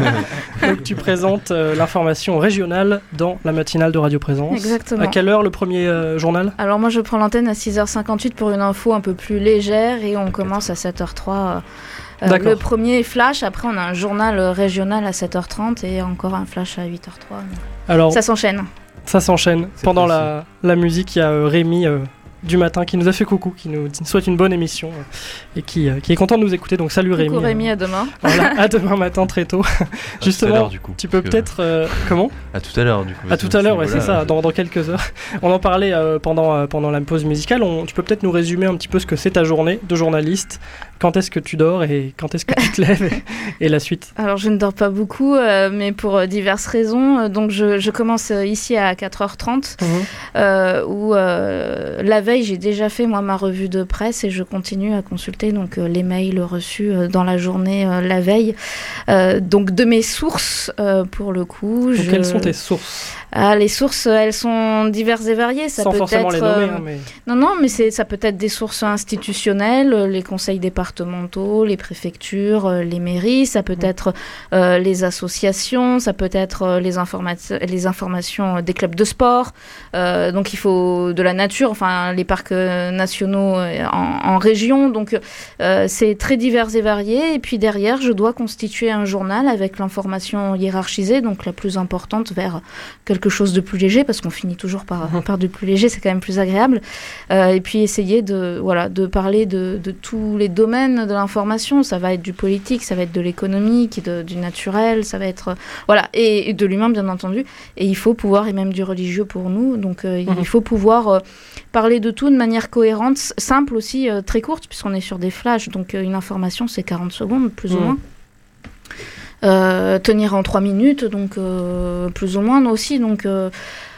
[SPEAKER 1] Donc tu présentes euh, l'information régionale dans la matinale de Radio Présence.
[SPEAKER 6] Exactement.
[SPEAKER 1] À quelle heure le premier euh, journal ?
[SPEAKER 6] Alors moi je prends l'antenne à six heures cinquante-huit pour une info un peu plus légère et on commence à sept heures trois. Euh, euh, le premier flash, après on a un journal régional à sept heures trente et encore un flash à huit heures trois.
[SPEAKER 1] Alors,
[SPEAKER 6] ça s'enchaîne.
[SPEAKER 1] Ça s'enchaîne. Pendant la, la musique, il y a euh, Rémi euh, du matin qui nous a fait coucou, qui nous souhaite une bonne émission euh, et qui, euh, qui est content de nous écouter. Donc salut
[SPEAKER 6] coucou
[SPEAKER 1] Rémi.
[SPEAKER 6] Coucou Rémi, euh, à demain.
[SPEAKER 1] Voilà, à demain matin très tôt. Justement,
[SPEAKER 5] tout à l'heure, du coup,
[SPEAKER 1] tu peux peut-être... Euh, comment ?
[SPEAKER 5] À tout à l'heure du coup.
[SPEAKER 1] À tout à l'heure, ouais, c'est ça, dans, dans quelques heures. On en parlait euh, pendant, euh, pendant la pause musicale. On, tu peux peut-être nous résumer un petit peu ce que c'est ta journée de journaliste. Quand est-ce que tu dors et quand est-ce que tu te lèves et, et la suite ?
[SPEAKER 6] Alors je ne dors pas beaucoup, euh, mais pour euh, diverses raisons. Donc je, je commence euh, ici à quatre heures trente, mmh. euh, où euh, la veille j'ai déjà fait moi ma revue de presse et je continue à consulter donc euh, les mails reçus euh, dans la journée euh, la veille. Euh, donc de mes sources euh, pour le coup.
[SPEAKER 1] Donc
[SPEAKER 6] je...
[SPEAKER 1] quelles sont tes sources ?
[SPEAKER 6] Ah, les sources, elles sont diverses et variées. Ça
[SPEAKER 1] Sans
[SPEAKER 6] peut
[SPEAKER 1] forcément
[SPEAKER 6] être,
[SPEAKER 1] les nommer.
[SPEAKER 6] euh,
[SPEAKER 1] Hein, mais...
[SPEAKER 6] Non, non, mais c'est, ça peut être des sources institutionnelles, les conseils départementaux, les préfectures, les mairies, ça peut mmh. être euh, les associations, ça peut être euh, les, informa- les informations des clubs de sport. Euh, donc il faut de la nature, enfin les parcs nationaux en, en région. Donc euh, c'est très divers et varié. Et puis derrière, je dois constituer un journal avec l'information hiérarchisée, donc la plus importante vers quelque chose de plus léger, parce qu'on finit toujours par, mmh. par du plus léger, c'est quand même plus agréable. Euh, et puis essayer de, voilà, de parler de, de tous les domaines de l'information. Ça va être du politique, ça va être de l'économique, de, du naturel, ça va être... Euh, voilà, et, et de l'humain, bien entendu. Et il faut pouvoir, et même du religieux pour nous, donc euh, mmh. il faut pouvoir euh, parler de tout de manière cohérente, simple aussi, euh, très courte, puisqu'on est sur des flashs, donc euh, une information, c'est quarante secondes, plus mmh. ou moins. Euh, tenir en trois minutes, donc euh, plus ou moins aussi. Donc euh,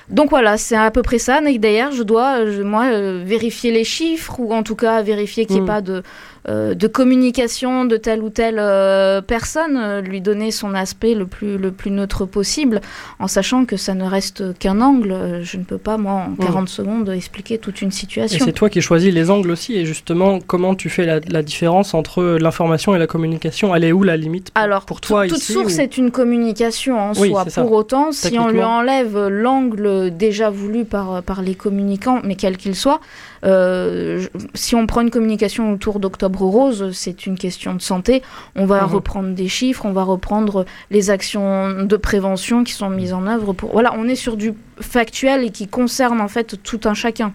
[SPEAKER 6] Donc voilà, c'est à peu près ça. Et d'ailleurs, je dois, je, moi, euh, vérifier les chiffres, ou en tout cas vérifier qu'il n'y ait
[SPEAKER 1] Mmh.
[SPEAKER 6] pas de, euh, de communication de telle ou telle euh, personne, euh, lui donner son aspect le plus, le plus neutre possible, en sachant que ça ne reste qu'un angle. Euh, Je ne peux pas, moi, en quarante secondes, expliquer toute une
[SPEAKER 1] Et
[SPEAKER 6] situation.
[SPEAKER 1] c'est toi qui choisis les angles aussi, et justement, comment tu fais la, la différence entre l'information et la communication? Elle est où la limite pour,
[SPEAKER 6] Alors,
[SPEAKER 1] pour toi
[SPEAKER 6] tout- toute
[SPEAKER 1] ici
[SPEAKER 6] source
[SPEAKER 1] ou-
[SPEAKER 6] est une communication en
[SPEAKER 1] Oui,
[SPEAKER 6] soi.
[SPEAKER 1] c'est ça.
[SPEAKER 6] Pour autant, si on lui
[SPEAKER 1] Techniquement.
[SPEAKER 6] enlève l'angle déjà voulu par, par les communicants, mais quel qu'il soit, euh, je- si on prend une communication autour d'Octobre Rose, c'est une question de santé. On va
[SPEAKER 1] Mhm.
[SPEAKER 6] reprendre des chiffres, on va reprendre les actions de prévention qui sont mises en œuvre. Pour... Voilà, on est sur du factuel et qui concerne en fait tout un chacun.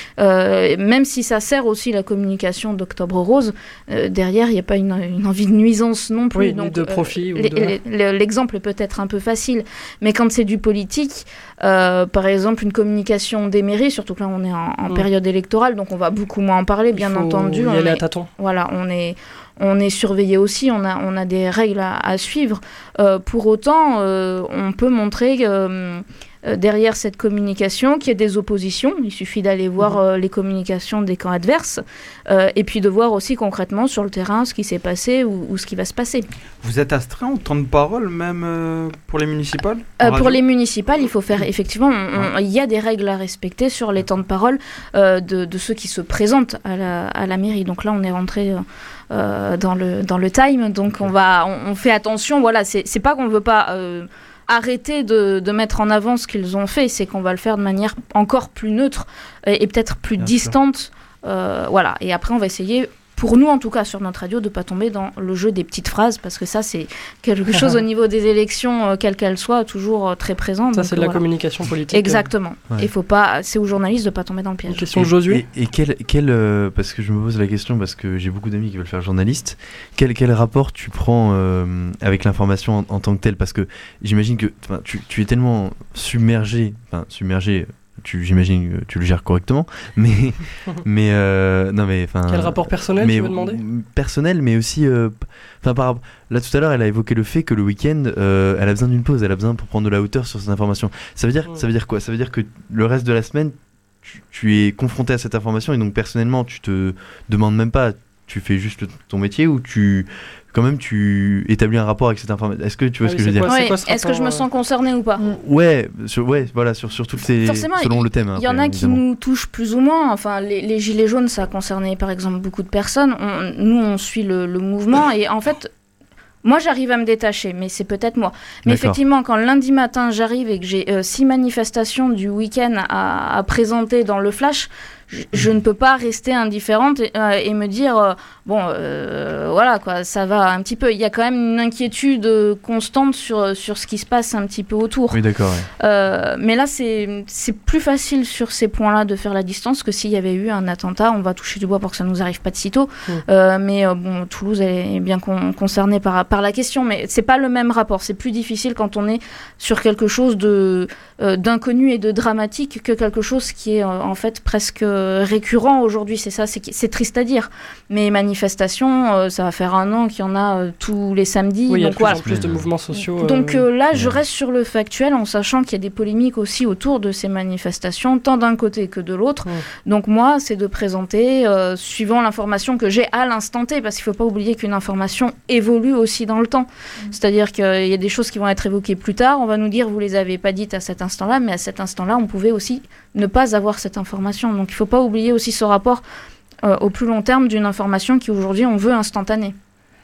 [SPEAKER 6] Euh, même si ça sert aussi la communication d'Octobre Rose, euh, derrière, il n'y a pas une, une envie de nuisance non plus.
[SPEAKER 1] Oui, ni
[SPEAKER 6] Donc,
[SPEAKER 1] de
[SPEAKER 6] euh,
[SPEAKER 1] profit ou
[SPEAKER 6] les-
[SPEAKER 1] de-
[SPEAKER 6] les- le- L'exemple peut être un peu facile, mais quand c'est du politique, euh, par exemple une communication des mairies, surtout que là on est en, en
[SPEAKER 1] Mm.
[SPEAKER 6] période électorale, donc on va beaucoup moins en parler,
[SPEAKER 1] Il
[SPEAKER 6] bien
[SPEAKER 1] faut
[SPEAKER 6] entendu.
[SPEAKER 1] y
[SPEAKER 6] on
[SPEAKER 1] aller à
[SPEAKER 6] est-
[SPEAKER 1] tâtons.
[SPEAKER 6] voilà, on est, on est surveillé aussi, on a, on a des règles à, à suivre. Euh, pour autant, euh, on peut montrer euh, euh, derrière cette communication qu'il y a des oppositions. Il suffit d'aller voir euh, les communications des camps adverses euh, et puis de voir aussi concrètement sur le terrain ce qui s'est passé ou, ou ce qui va se passer.
[SPEAKER 3] Vous êtes astreint au temps de parole, même euh, pour les municipales
[SPEAKER 6] Euh,
[SPEAKER 3] en
[SPEAKER 6] pour
[SPEAKER 3] radio
[SPEAKER 6] les municipales, il faut faire effectivement, on- on- il y a des règles à respecter sur les temps de parole euh, de, de ceux qui se présentent à la, à la mairie. Donc là, on est rentré euh, euh, dans le dans le time, donc on va, on, on fait attention. Voilà, c'est c'est pas qu'on veut pas euh, arrêter de, de mettre en avant ce qu'ils ont fait, c'est qu'on va le faire de manière encore plus neutre et, et peut-être plus
[SPEAKER 3] Bien
[SPEAKER 6] distante. Euh, voilà. Et après, on va essayer. Pour nous, en tout cas, sur notre radio, de ne pas tomber dans le jeu des petites phrases, parce que ça, c'est quelque chose au niveau des élections, euh, quelles qu'elles soient, toujours euh, très présent.
[SPEAKER 1] Ça,
[SPEAKER 6] donc,
[SPEAKER 1] c'est de la
[SPEAKER 6] voilà.
[SPEAKER 1] communication politique.
[SPEAKER 6] Exactement.
[SPEAKER 5] Ouais.
[SPEAKER 6] Il faut pas, c'est aux journalistes de ne pas tomber dans le
[SPEAKER 1] Une
[SPEAKER 6] piège.
[SPEAKER 1] question de Josué.
[SPEAKER 5] Et, et quel, quel euh, parce que je me pose la question, parce que j'ai beaucoup d'amis qui veulent faire journaliste, quel, quel rapport tu prends euh, avec l'information en, en tant que telle? Parce que j'imagine que 'fin, tu, tu es tellement submergé, enfin submergé, tu, j'imagine que tu le gères correctement, mais, mais euh, non mais enfin.
[SPEAKER 1] Quel rapport personnel,
[SPEAKER 5] mais,
[SPEAKER 1] tu veux demander?
[SPEAKER 5] Personnel, mais aussi, euh, enfin par rapport- là tout à l'heure, elle a évoqué le fait que le week-end, euh, elle a besoin d'une pause, elle a besoin pour prendre de la hauteur sur ces informations. Ça veut dire,
[SPEAKER 1] Mm.
[SPEAKER 5] ça veut dire quoi? Ça veut dire que le reste de la semaine, tu, tu es confronté à cette information et donc personnellement, tu te demandes même pas, tu fais juste le- ton métier ou tu, quand même, tu établis un rapport avec cette information. Est-ce que tu vois
[SPEAKER 1] Ah
[SPEAKER 5] ce
[SPEAKER 1] oui,
[SPEAKER 5] que je veux
[SPEAKER 1] c'est
[SPEAKER 5] dire?
[SPEAKER 1] quoi,
[SPEAKER 6] Ouais,
[SPEAKER 1] quoi ce
[SPEAKER 6] est-ce que je me
[SPEAKER 1] rapport,
[SPEAKER 6] sens concernée ou pas?
[SPEAKER 5] Ouais, sur, ouais, voilà, sur, sur toutes ces,
[SPEAKER 6] Forcément,
[SPEAKER 5] selon le thème. hein,
[SPEAKER 6] Il y en
[SPEAKER 5] après,
[SPEAKER 6] a qui
[SPEAKER 5] évidemment.
[SPEAKER 6] nous touchent plus ou moins. Enfin, les, les gilets jaunes, ça a concerné par exemple beaucoup de personnes. On- nous, on suit le, le mouvement et en fait, moi, j'arrive à me détacher, mais c'est peut-être moi. Mais
[SPEAKER 5] D'accord.
[SPEAKER 6] effectivement, quand lundi matin j'arrive et que j'ai euh, six manifestations du week-end à, à présenter dans le flash, je, je ne peux pas rester indifférente et, euh, et me dire euh, bon, euh, voilà quoi, ça va un petit peu. Il y a quand même une inquiétude euh, constante sur sur ce qui se passe un petit peu autour.
[SPEAKER 5] Oui, d'accord. Ouais.
[SPEAKER 6] Euh, mais là, c'est c'est plus facile sur ces points-là de faire la distance que s'il y avait eu un attentat. On va toucher du bois pour que ça nous arrive pas de sitôt.
[SPEAKER 1] Mm.
[SPEAKER 6] Euh, mais euh, bon, Toulouse elle est bien con- concernée par, par la question. Mais c'est pas le même rapport. C'est plus difficile quand on est sur quelque chose de euh, d'inconnu et de dramatique que quelque chose qui est euh, en fait presque récurrent aujourd'hui. C'est ça, c'est qui- c'est triste à dire. Mais manifestations, euh, ça va faire un an qu'il y en a euh, tous les samedis.
[SPEAKER 1] Oui, il y a de
[SPEAKER 6] donc
[SPEAKER 1] plus
[SPEAKER 6] voilà.
[SPEAKER 1] en plus de mouvements sociaux.
[SPEAKER 6] Donc
[SPEAKER 1] euh,
[SPEAKER 6] euh, là, je
[SPEAKER 5] ouais.
[SPEAKER 6] reste sur le factuel en sachant qu'il y a des polémiques aussi autour de ces manifestations, tant d'un côté que de l'autre.
[SPEAKER 1] Ouais.
[SPEAKER 6] Donc moi, c'est de présenter, euh, suivant l'information que j'ai à l'instant T, parce qu'il ne faut pas oublier qu'une information évolue aussi dans le temps. C'est-à-dire qu'il y a des choses qui vont être évoquées plus tard, on va nous dire, vous les avez pas dites à cet instant-là, mais à cet instant-là, on pouvait aussi ne pas avoir cette information. Donc il ne faut pas oublier aussi ce rapport euh, au plus long terme d'une information qui aujourd'hui, on veut instantanée.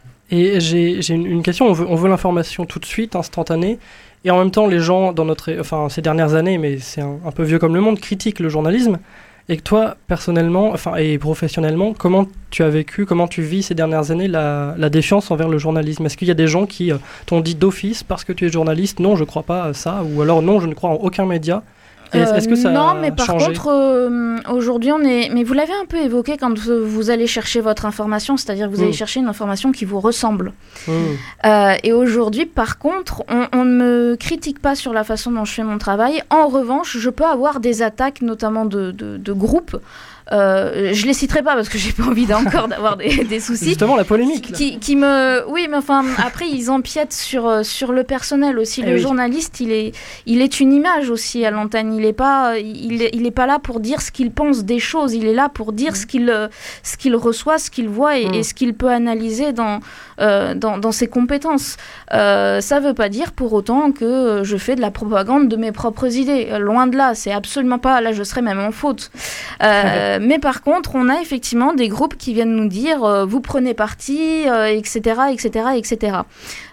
[SPEAKER 1] Et j'ai j'ai une, une question, on veut, on veut l'information tout de suite, instantanée, et en même temps les gens, dans notre, enfin ces dernières années, mais c'est un, un peu vieux comme le monde, critiquent le journalisme. Et que toi, personnellement, enfin et professionnellement, comment tu as vécu, comment tu vis ces dernières années la, la défiance envers le journalisme? Est-ce qu'il y a des gens qui euh, t'ont dit d'office, parce que tu es journaliste, non, je crois pas à ça, ou alors non, je ne crois en aucun média? Et est-ce, est-ce que ça
[SPEAKER 6] non,
[SPEAKER 1] a
[SPEAKER 6] mais par
[SPEAKER 1] changé?
[SPEAKER 6] contre, euh, aujourd'hui, on est. Mais vous l'avez un peu évoqué quand vous, vous allez chercher votre information, c'est-à-dire que vous
[SPEAKER 1] Mm.
[SPEAKER 6] allez chercher une information qui vous ressemble.
[SPEAKER 1] Mmh.
[SPEAKER 6] Euh, et aujourd'hui, par contre, on, on ne me critique pas sur la façon dont je fais mon travail. En revanche, je peux avoir des attaques, notamment de, de, de groupes, Euh, je les citerai pas parce que j'ai pas envie encore d'avoir des, des soucis.
[SPEAKER 1] Justement, la polémique.
[SPEAKER 6] Qui, qui me, oui, mais enfin, après ils empiètent sur sur le personnel aussi.
[SPEAKER 1] Eh
[SPEAKER 6] le
[SPEAKER 1] oui.
[SPEAKER 6] journaliste, il est, il est une image aussi à l'antenne. Il est pas, il, il est pas là pour dire ce qu'il pense des choses. Il est là pour dire mmh. ce qu'il, ce qu'il reçoit, ce qu'il voit et, mmh. et ce qu'il peut analyser dans, euh, dans, dans ses compétences. Euh, ça veut pas dire pour autant que je fais de la propagande de mes propres idées. Loin de là, c'est absolument pas. Là, je serais même en faute. Euh, mais par contre, on a effectivement des groupes qui viennent nous dire euh, vous prenez parti, euh, et cetera, et cetera, et cetera.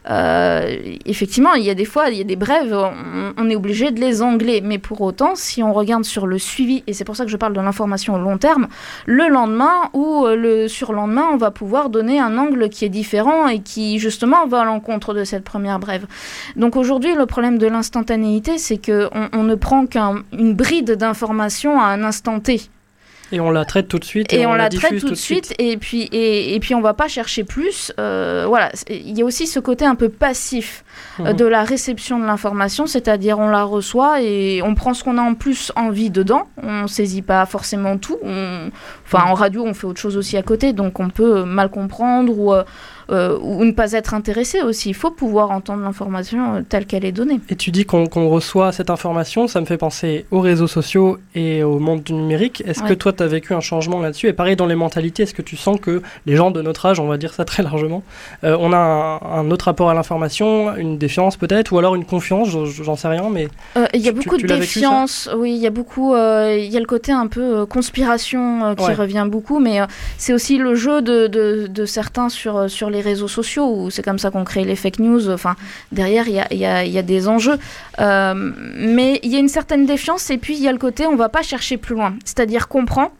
[SPEAKER 6] Euh, effectivement, il y a des fois, il y a des brèves, on, on est obligé de les angler. Mais pour autant, si on regarde sur le suivi, et c'est pour ça que je parle de l'information au long terme, le lendemain ou le surlendemain, on va pouvoir donner un angle qui est différent et qui, justement, va à l'encontre de cette première brève. Donc aujourd'hui, le problème de l'instantanéité, c'est qu'on on ne prend qu'une bride d'informations à un instant T.
[SPEAKER 1] Et on la traite tout de suite.
[SPEAKER 6] Et,
[SPEAKER 1] et
[SPEAKER 6] on,
[SPEAKER 1] on
[SPEAKER 6] la,
[SPEAKER 1] la
[SPEAKER 6] traite
[SPEAKER 1] diffuse
[SPEAKER 6] tout de suite, suite. Et, puis, et, et puis on va pas chercher plus. Euh, voilà. Il y a aussi ce côté un peu passif euh, mmh. de la réception de l'information, c'est-à-dire on la reçoit et on prend ce qu'on a en plus envie dedans. On saisit pas forcément tout. On... Enfin, mmh. en radio, on fait autre chose aussi à côté, donc on peut mal comprendre ou... Euh, Euh, ou ne pas être intéressé aussi. Il faut pouvoir entendre l'information euh, telle qu'elle est donnée.
[SPEAKER 1] Et tu dis qu'on, qu'on reçoit cette information, ça me fait penser aux réseaux sociaux et au monde du numérique. Est-ce ouais. que toi, tu as vécu un changement là-dessus ? Et pareil, dans les mentalités, est-ce que tu sens que les gens de notre âge, on va dire ça très largement, euh, on a un, un autre rapport à l'information, une défiance peut-être, ou alors une confiance, j'en sais rien, mais...
[SPEAKER 6] Il euh, y a beaucoup
[SPEAKER 1] tu,
[SPEAKER 6] de
[SPEAKER 1] tu
[SPEAKER 6] défiance, oui, il y a beaucoup... Il euh, y a le côté un peu euh, conspiration euh, qui ouais. revient beaucoup, mais euh, c'est aussi le jeu de, de, de certains sur, sur les réseaux sociaux, où c'est comme ça qu'on crée les fake news. Enfin, derrière, il y a, y a, y a des enjeux. Euh, mais il y a une certaine défiance, et puis il y a le côté, on va pas chercher plus loin. C'est-à-dire qu'on prend,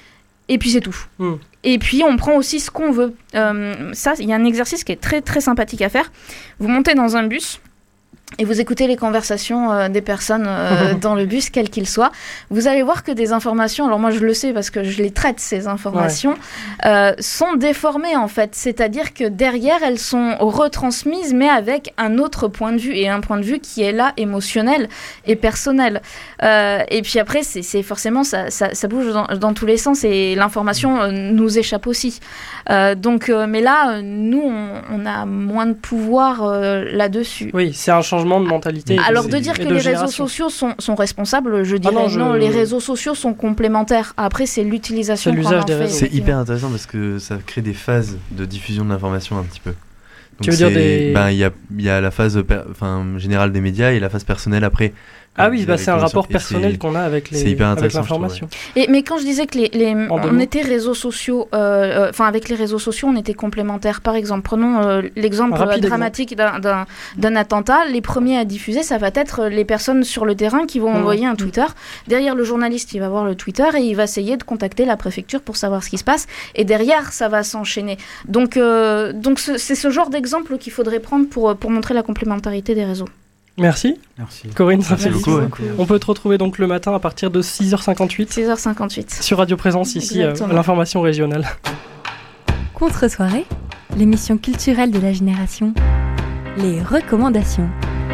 [SPEAKER 6] et puis c'est tout. Mm. Et puis on prend aussi ce qu'on veut. Euh, ça, il y a un exercice qui est très, très sympathique à faire. Vous montez dans un bus, et vous écoutez les conversations euh, des personnes euh, dans le bus, quels qu'ils soient, vous allez voir que des informations, alors moi je le sais parce que je les traite, ces informations, ouais. euh, sont déformées en fait. C'est-à-dire que derrière, elles sont retransmises, mais avec un autre point de vue, et un point de vue qui est là, émotionnel et personnel. Euh, et puis après, c'est, c'est forcément, ça, ça, ça bouge dans, dans tous les sens, et l'information euh, nous échappe aussi. Euh, donc, euh, mais là, nous, on, on a moins de pouvoir euh, là-dessus.
[SPEAKER 1] Oui, c'est un changement de mentalité.
[SPEAKER 6] Alors
[SPEAKER 1] de,
[SPEAKER 6] de dire que les réseaux sociaux sont, sont responsables, je dirais ah non, je... non, les réseaux sociaux sont complémentaires. Après, c'est l'utilisation
[SPEAKER 1] c'est
[SPEAKER 6] qu'on en fait.
[SPEAKER 5] C'est hyper intéressant parce que ça crée des phases de diffusion de l'information un petit peu. Donc
[SPEAKER 1] tu veux dire des...
[SPEAKER 5] Ben, y a, y a la phase per... enfin, générale des médias et la phase personnelle après.
[SPEAKER 1] Ah oui, bah c'est un rapport personnel qu'on a avec, les, avec l'information.
[SPEAKER 6] Et, mais quand je disais que les, les, on était réseaux sociaux, enfin euh, euh, avec les réseaux sociaux, on était complémentaires. Par exemple, prenons euh, l'exemple Rapide dramatique d'un, d'un, d'un attentat. Les premiers à diffuser, ça va être les personnes sur le terrain qui vont mmh. envoyer un Twitter. Derrière, le journaliste, il va voir le Twitter et il va essayer de contacter la préfecture pour savoir ce qui se passe. Et derrière, ça va s'enchaîner. Donc, euh, donc ce, c'est ce genre d'exemple qu'il faudrait prendre pour, pour montrer la complémentarité des réseaux.
[SPEAKER 1] Merci.
[SPEAKER 3] Merci.
[SPEAKER 1] Corinne, ça fait
[SPEAKER 5] beaucoup.
[SPEAKER 1] beaucoup. Ouais. On peut te retrouver donc le matin à partir de six heures cinquante-huit.
[SPEAKER 6] six heures cinquante-huit.
[SPEAKER 1] Sur Radio Présence, ici, euh, l'information régionale.
[SPEAKER 2] Contre-soirée, l'émission culturelle de la génération. Les recommandations.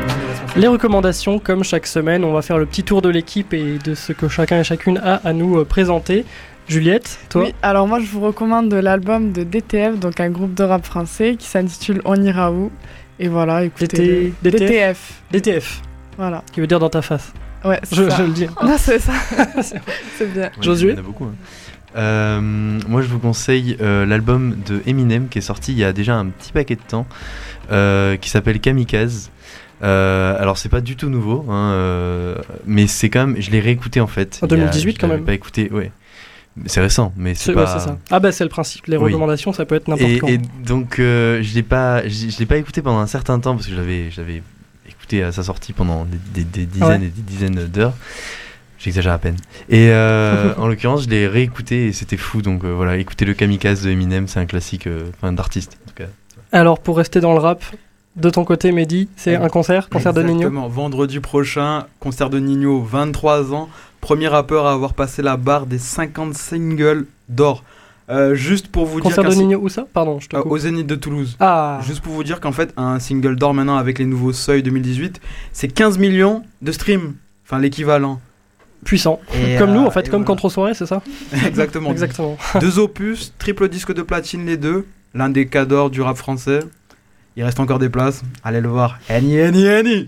[SPEAKER 1] Les recommandations, comme chaque semaine, on va faire le petit tour de l'équipe et de ce que chacun et chacune a à nous euh, présenter. Juliette, toi ?
[SPEAKER 4] Oui, alors moi je vous recommande l'album de D T F, donc un groupe de rap français qui s'intitule On ira où ? Et voilà, écoutez.
[SPEAKER 1] D T...
[SPEAKER 4] D T F.
[SPEAKER 1] D T F.
[SPEAKER 4] Voilà.
[SPEAKER 1] Qui veut dire dans ta face.
[SPEAKER 4] Ouais, c'est
[SPEAKER 1] je,
[SPEAKER 4] ça.
[SPEAKER 1] je le dis.
[SPEAKER 4] Non, c'est ça. C'est bien.
[SPEAKER 5] Ouais,
[SPEAKER 1] Josué ?
[SPEAKER 5] Il y en a beaucoup. Hein. Euh, moi, je vous conseille euh, l'album de Eminem qui est sorti il y a déjà un petit paquet de temps, euh, qui s'appelle Kamikaze. Euh, alors, c'est pas du tout nouveau, hein, euh, mais c'est quand même. Je l'ai réécouté en fait.
[SPEAKER 1] En deux mille dix-huit,
[SPEAKER 5] a,
[SPEAKER 1] quand même.
[SPEAKER 5] Pas écouté, ouais. C'est récent, mais c'est, c'est
[SPEAKER 1] pas...
[SPEAKER 5] pas...
[SPEAKER 1] Ouais, c'est ça. Ah bah c'est le principe, les recommandations, oui. Ça peut être n'importe
[SPEAKER 5] et,
[SPEAKER 1] quand.
[SPEAKER 5] Et donc, euh, je l'ai pas, je, je l'ai pas écouté pendant un certain temps, parce que je l'avais, je l'avais écouté à sa sortie pendant des, des, des dizaines ouais. et des dizaines d'heures. J'exagère à peine. Et euh, en l'occurrence, je l'ai réécouté et c'était fou, donc euh, voilà, écoutez le Kamikaze de Eminem, c'est un classique euh, d'artiste, en tout cas.
[SPEAKER 1] Alors, pour rester dans le rap... De ton côté, Mehdi, c'est un concert, concert
[SPEAKER 3] Exactement.
[SPEAKER 1] de Ninho.
[SPEAKER 3] Exactement, vendredi prochain, concert de Ninho, vingt-trois ans, premier rappeur à avoir passé la barre des cinquante singles d'or. Euh, juste pour vous
[SPEAKER 1] concert
[SPEAKER 3] dire...
[SPEAKER 1] Concert de Ninho, où ça ? Pardon, je te coupe.
[SPEAKER 3] Euh, au Zénith de Toulouse.
[SPEAKER 1] Ah.
[SPEAKER 3] Juste pour vous dire qu'en fait, un single d'or maintenant avec les nouveaux seuils deux mille dix-huit, c'est quinze millions de streams, enfin l'équivalent.
[SPEAKER 1] puissant.
[SPEAKER 3] Et,
[SPEAKER 1] comme
[SPEAKER 3] euh,
[SPEAKER 1] nous, en fait,
[SPEAKER 3] et
[SPEAKER 1] comme
[SPEAKER 3] voilà.
[SPEAKER 1] Contre-soirée, c'est ça?
[SPEAKER 3] Exactement.
[SPEAKER 1] Exactement.
[SPEAKER 3] Deux opus, triple disque de platine les deux, l'un des cadors du rap français. Il reste encore des places, allez le voir. Annie, Annie, Annie.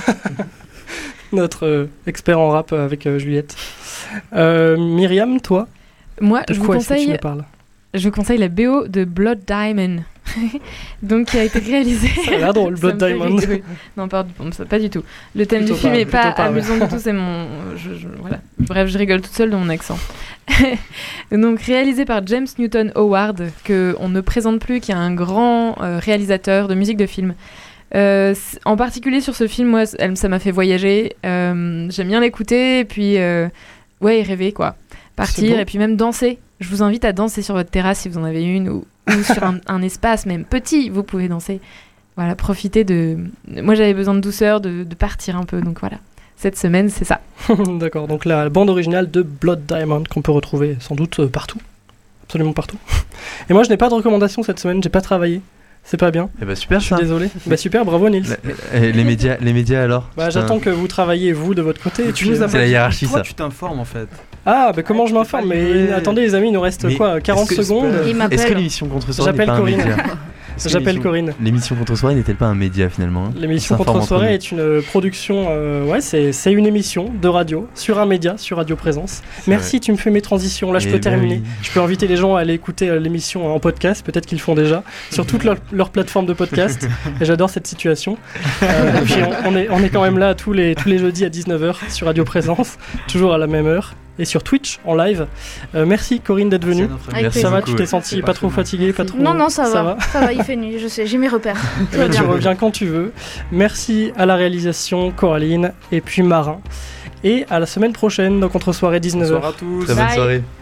[SPEAKER 1] Notre euh, expert en rap euh, avec euh, Juliette. Euh, Myriam, toi,
[SPEAKER 8] Moi,
[SPEAKER 1] de
[SPEAKER 8] je vous
[SPEAKER 1] quoi est-ce que tu
[SPEAKER 8] conseille,
[SPEAKER 1] nous parles?
[SPEAKER 8] je vous conseille la B O de Blood Diamond. Donc, qui a été réalisé.
[SPEAKER 1] Ça a l'air drôle,
[SPEAKER 8] Ça
[SPEAKER 1] Blood
[SPEAKER 8] me fait
[SPEAKER 1] Diamond.
[SPEAKER 8] rigoler. Non, pardon, ça, pas du tout. Le thème
[SPEAKER 1] Plutôt
[SPEAKER 8] du film
[SPEAKER 1] pas,
[SPEAKER 8] est pas
[SPEAKER 1] plutôt pas, ouais.
[SPEAKER 8] amusant du tout, c'est mon. Je, je- voilà. Bref, je rigole toute seule de mon accent. Donc, réalisé par James Newton Howard, qu'on ne présente plus, qui est un grand euh, réalisateur de musique de film. Euh, c- en particulier sur ce film, moi, c- elle- ça m'a fait voyager. Euh, J'aime bien l'écouter, et puis, euh, ouais, et rêver, quoi.
[SPEAKER 1] C'est
[SPEAKER 8] Partir,
[SPEAKER 1] beau.
[SPEAKER 8] et puis même danser. Je vous invite à danser sur votre terrasse si vous en avez une, ou, ou sur un, un espace, même petit, vous pouvez danser. Voilà, profitez de. Moi, j'avais besoin de douceur, de, de partir un peu, donc voilà. Cette semaine, c'est ça.
[SPEAKER 1] D'accord, donc la bande originale de Blood Diamond qu'on peut retrouver sans doute euh, partout. Absolument partout. Et moi, je n'ai pas de recommandation cette semaine, j'ai pas travaillé. C'est pas bien.
[SPEAKER 5] Eh bah super
[SPEAKER 1] Je suis
[SPEAKER 5] ça.
[SPEAKER 1] désolé. Bah super, bravo Nils.
[SPEAKER 5] La- eh, les médias, les médias alors.
[SPEAKER 1] Bah,
[SPEAKER 5] Putain.
[SPEAKER 1] j'attends que vous travailliez vous de votre côté. et
[SPEAKER 3] Tu
[SPEAKER 1] puis,
[SPEAKER 3] nous
[SPEAKER 1] euh,
[SPEAKER 3] as
[SPEAKER 5] C'est
[SPEAKER 3] pas
[SPEAKER 5] la
[SPEAKER 3] dit-
[SPEAKER 5] hiérarchie,
[SPEAKER 3] Toi,
[SPEAKER 5] ça.
[SPEAKER 3] tu t'informes en fait.
[SPEAKER 1] Ah, bah comment
[SPEAKER 3] Ah,
[SPEAKER 1] je
[SPEAKER 3] tu t'es
[SPEAKER 1] m'informe?
[SPEAKER 3] pas
[SPEAKER 1] Mais
[SPEAKER 3] livré.
[SPEAKER 1] attendez les amis, il nous reste
[SPEAKER 5] Mais
[SPEAKER 1] quoi? quarante
[SPEAKER 3] est-ce que-
[SPEAKER 1] secondes.
[SPEAKER 6] Il
[SPEAKER 5] Est-ce que
[SPEAKER 6] m'appelle.
[SPEAKER 5] l'émission Contre-soirée n'est
[SPEAKER 1] J'appelle
[SPEAKER 5] pas un
[SPEAKER 1] Corinne.
[SPEAKER 5] média Est-ce que
[SPEAKER 1] J'appelle
[SPEAKER 5] l'émission-
[SPEAKER 1] Corinne.
[SPEAKER 5] L'émission Contre-soirée n'est-elle pas un média finalement hein
[SPEAKER 1] L'émission
[SPEAKER 5] On s'informe
[SPEAKER 1] Contre-soirée
[SPEAKER 5] entre
[SPEAKER 1] est une production, euh, ouais, c'est c'est une émission de radio sur un média, sur Radio Présence.
[SPEAKER 5] C'est
[SPEAKER 1] Merci, tu me fais mes transitions. Là, je
[SPEAKER 5] Eh
[SPEAKER 1] peux
[SPEAKER 5] ben
[SPEAKER 1] terminer.
[SPEAKER 5] oui.
[SPEAKER 1] Je peux inviter les gens à aller écouter euh, l'émission en podcast, peut-être qu'ils le font déjà, sur toutes leurs leurs plateformes de podcast. Et j'adore cette situation. Euh, et puis on, on est, on est quand même là tous les, tous les jeudis à dix-neuf heures sur Radio Présence, toujours à la même heure, et sur Twitch en live. Euh, merci Corinne d'être venue.
[SPEAKER 6] Avec
[SPEAKER 5] Merci
[SPEAKER 1] Ça va,
[SPEAKER 5] beaucoup,
[SPEAKER 1] tu t'es
[SPEAKER 5] ouais.
[SPEAKER 1] senti
[SPEAKER 3] C'est
[SPEAKER 1] pas trop
[SPEAKER 3] parfait.
[SPEAKER 1] fatigué, pas trop.
[SPEAKER 6] Non, non, ça,
[SPEAKER 1] ça
[SPEAKER 6] va. Ça va, il fait nuit, je sais, j'ai mes repères. Tout
[SPEAKER 1] Eh
[SPEAKER 6] va
[SPEAKER 1] ben, tu
[SPEAKER 6] bien.
[SPEAKER 1] reviens quand tu veux. Merci à la réalisation, Coraline, et puis Marin. Et à la semaine prochaine dans Contre-soirée dix-neuf heures.
[SPEAKER 3] Bonsoir à tous.
[SPEAKER 5] Très bonne
[SPEAKER 8] Bye.
[SPEAKER 5] soirée.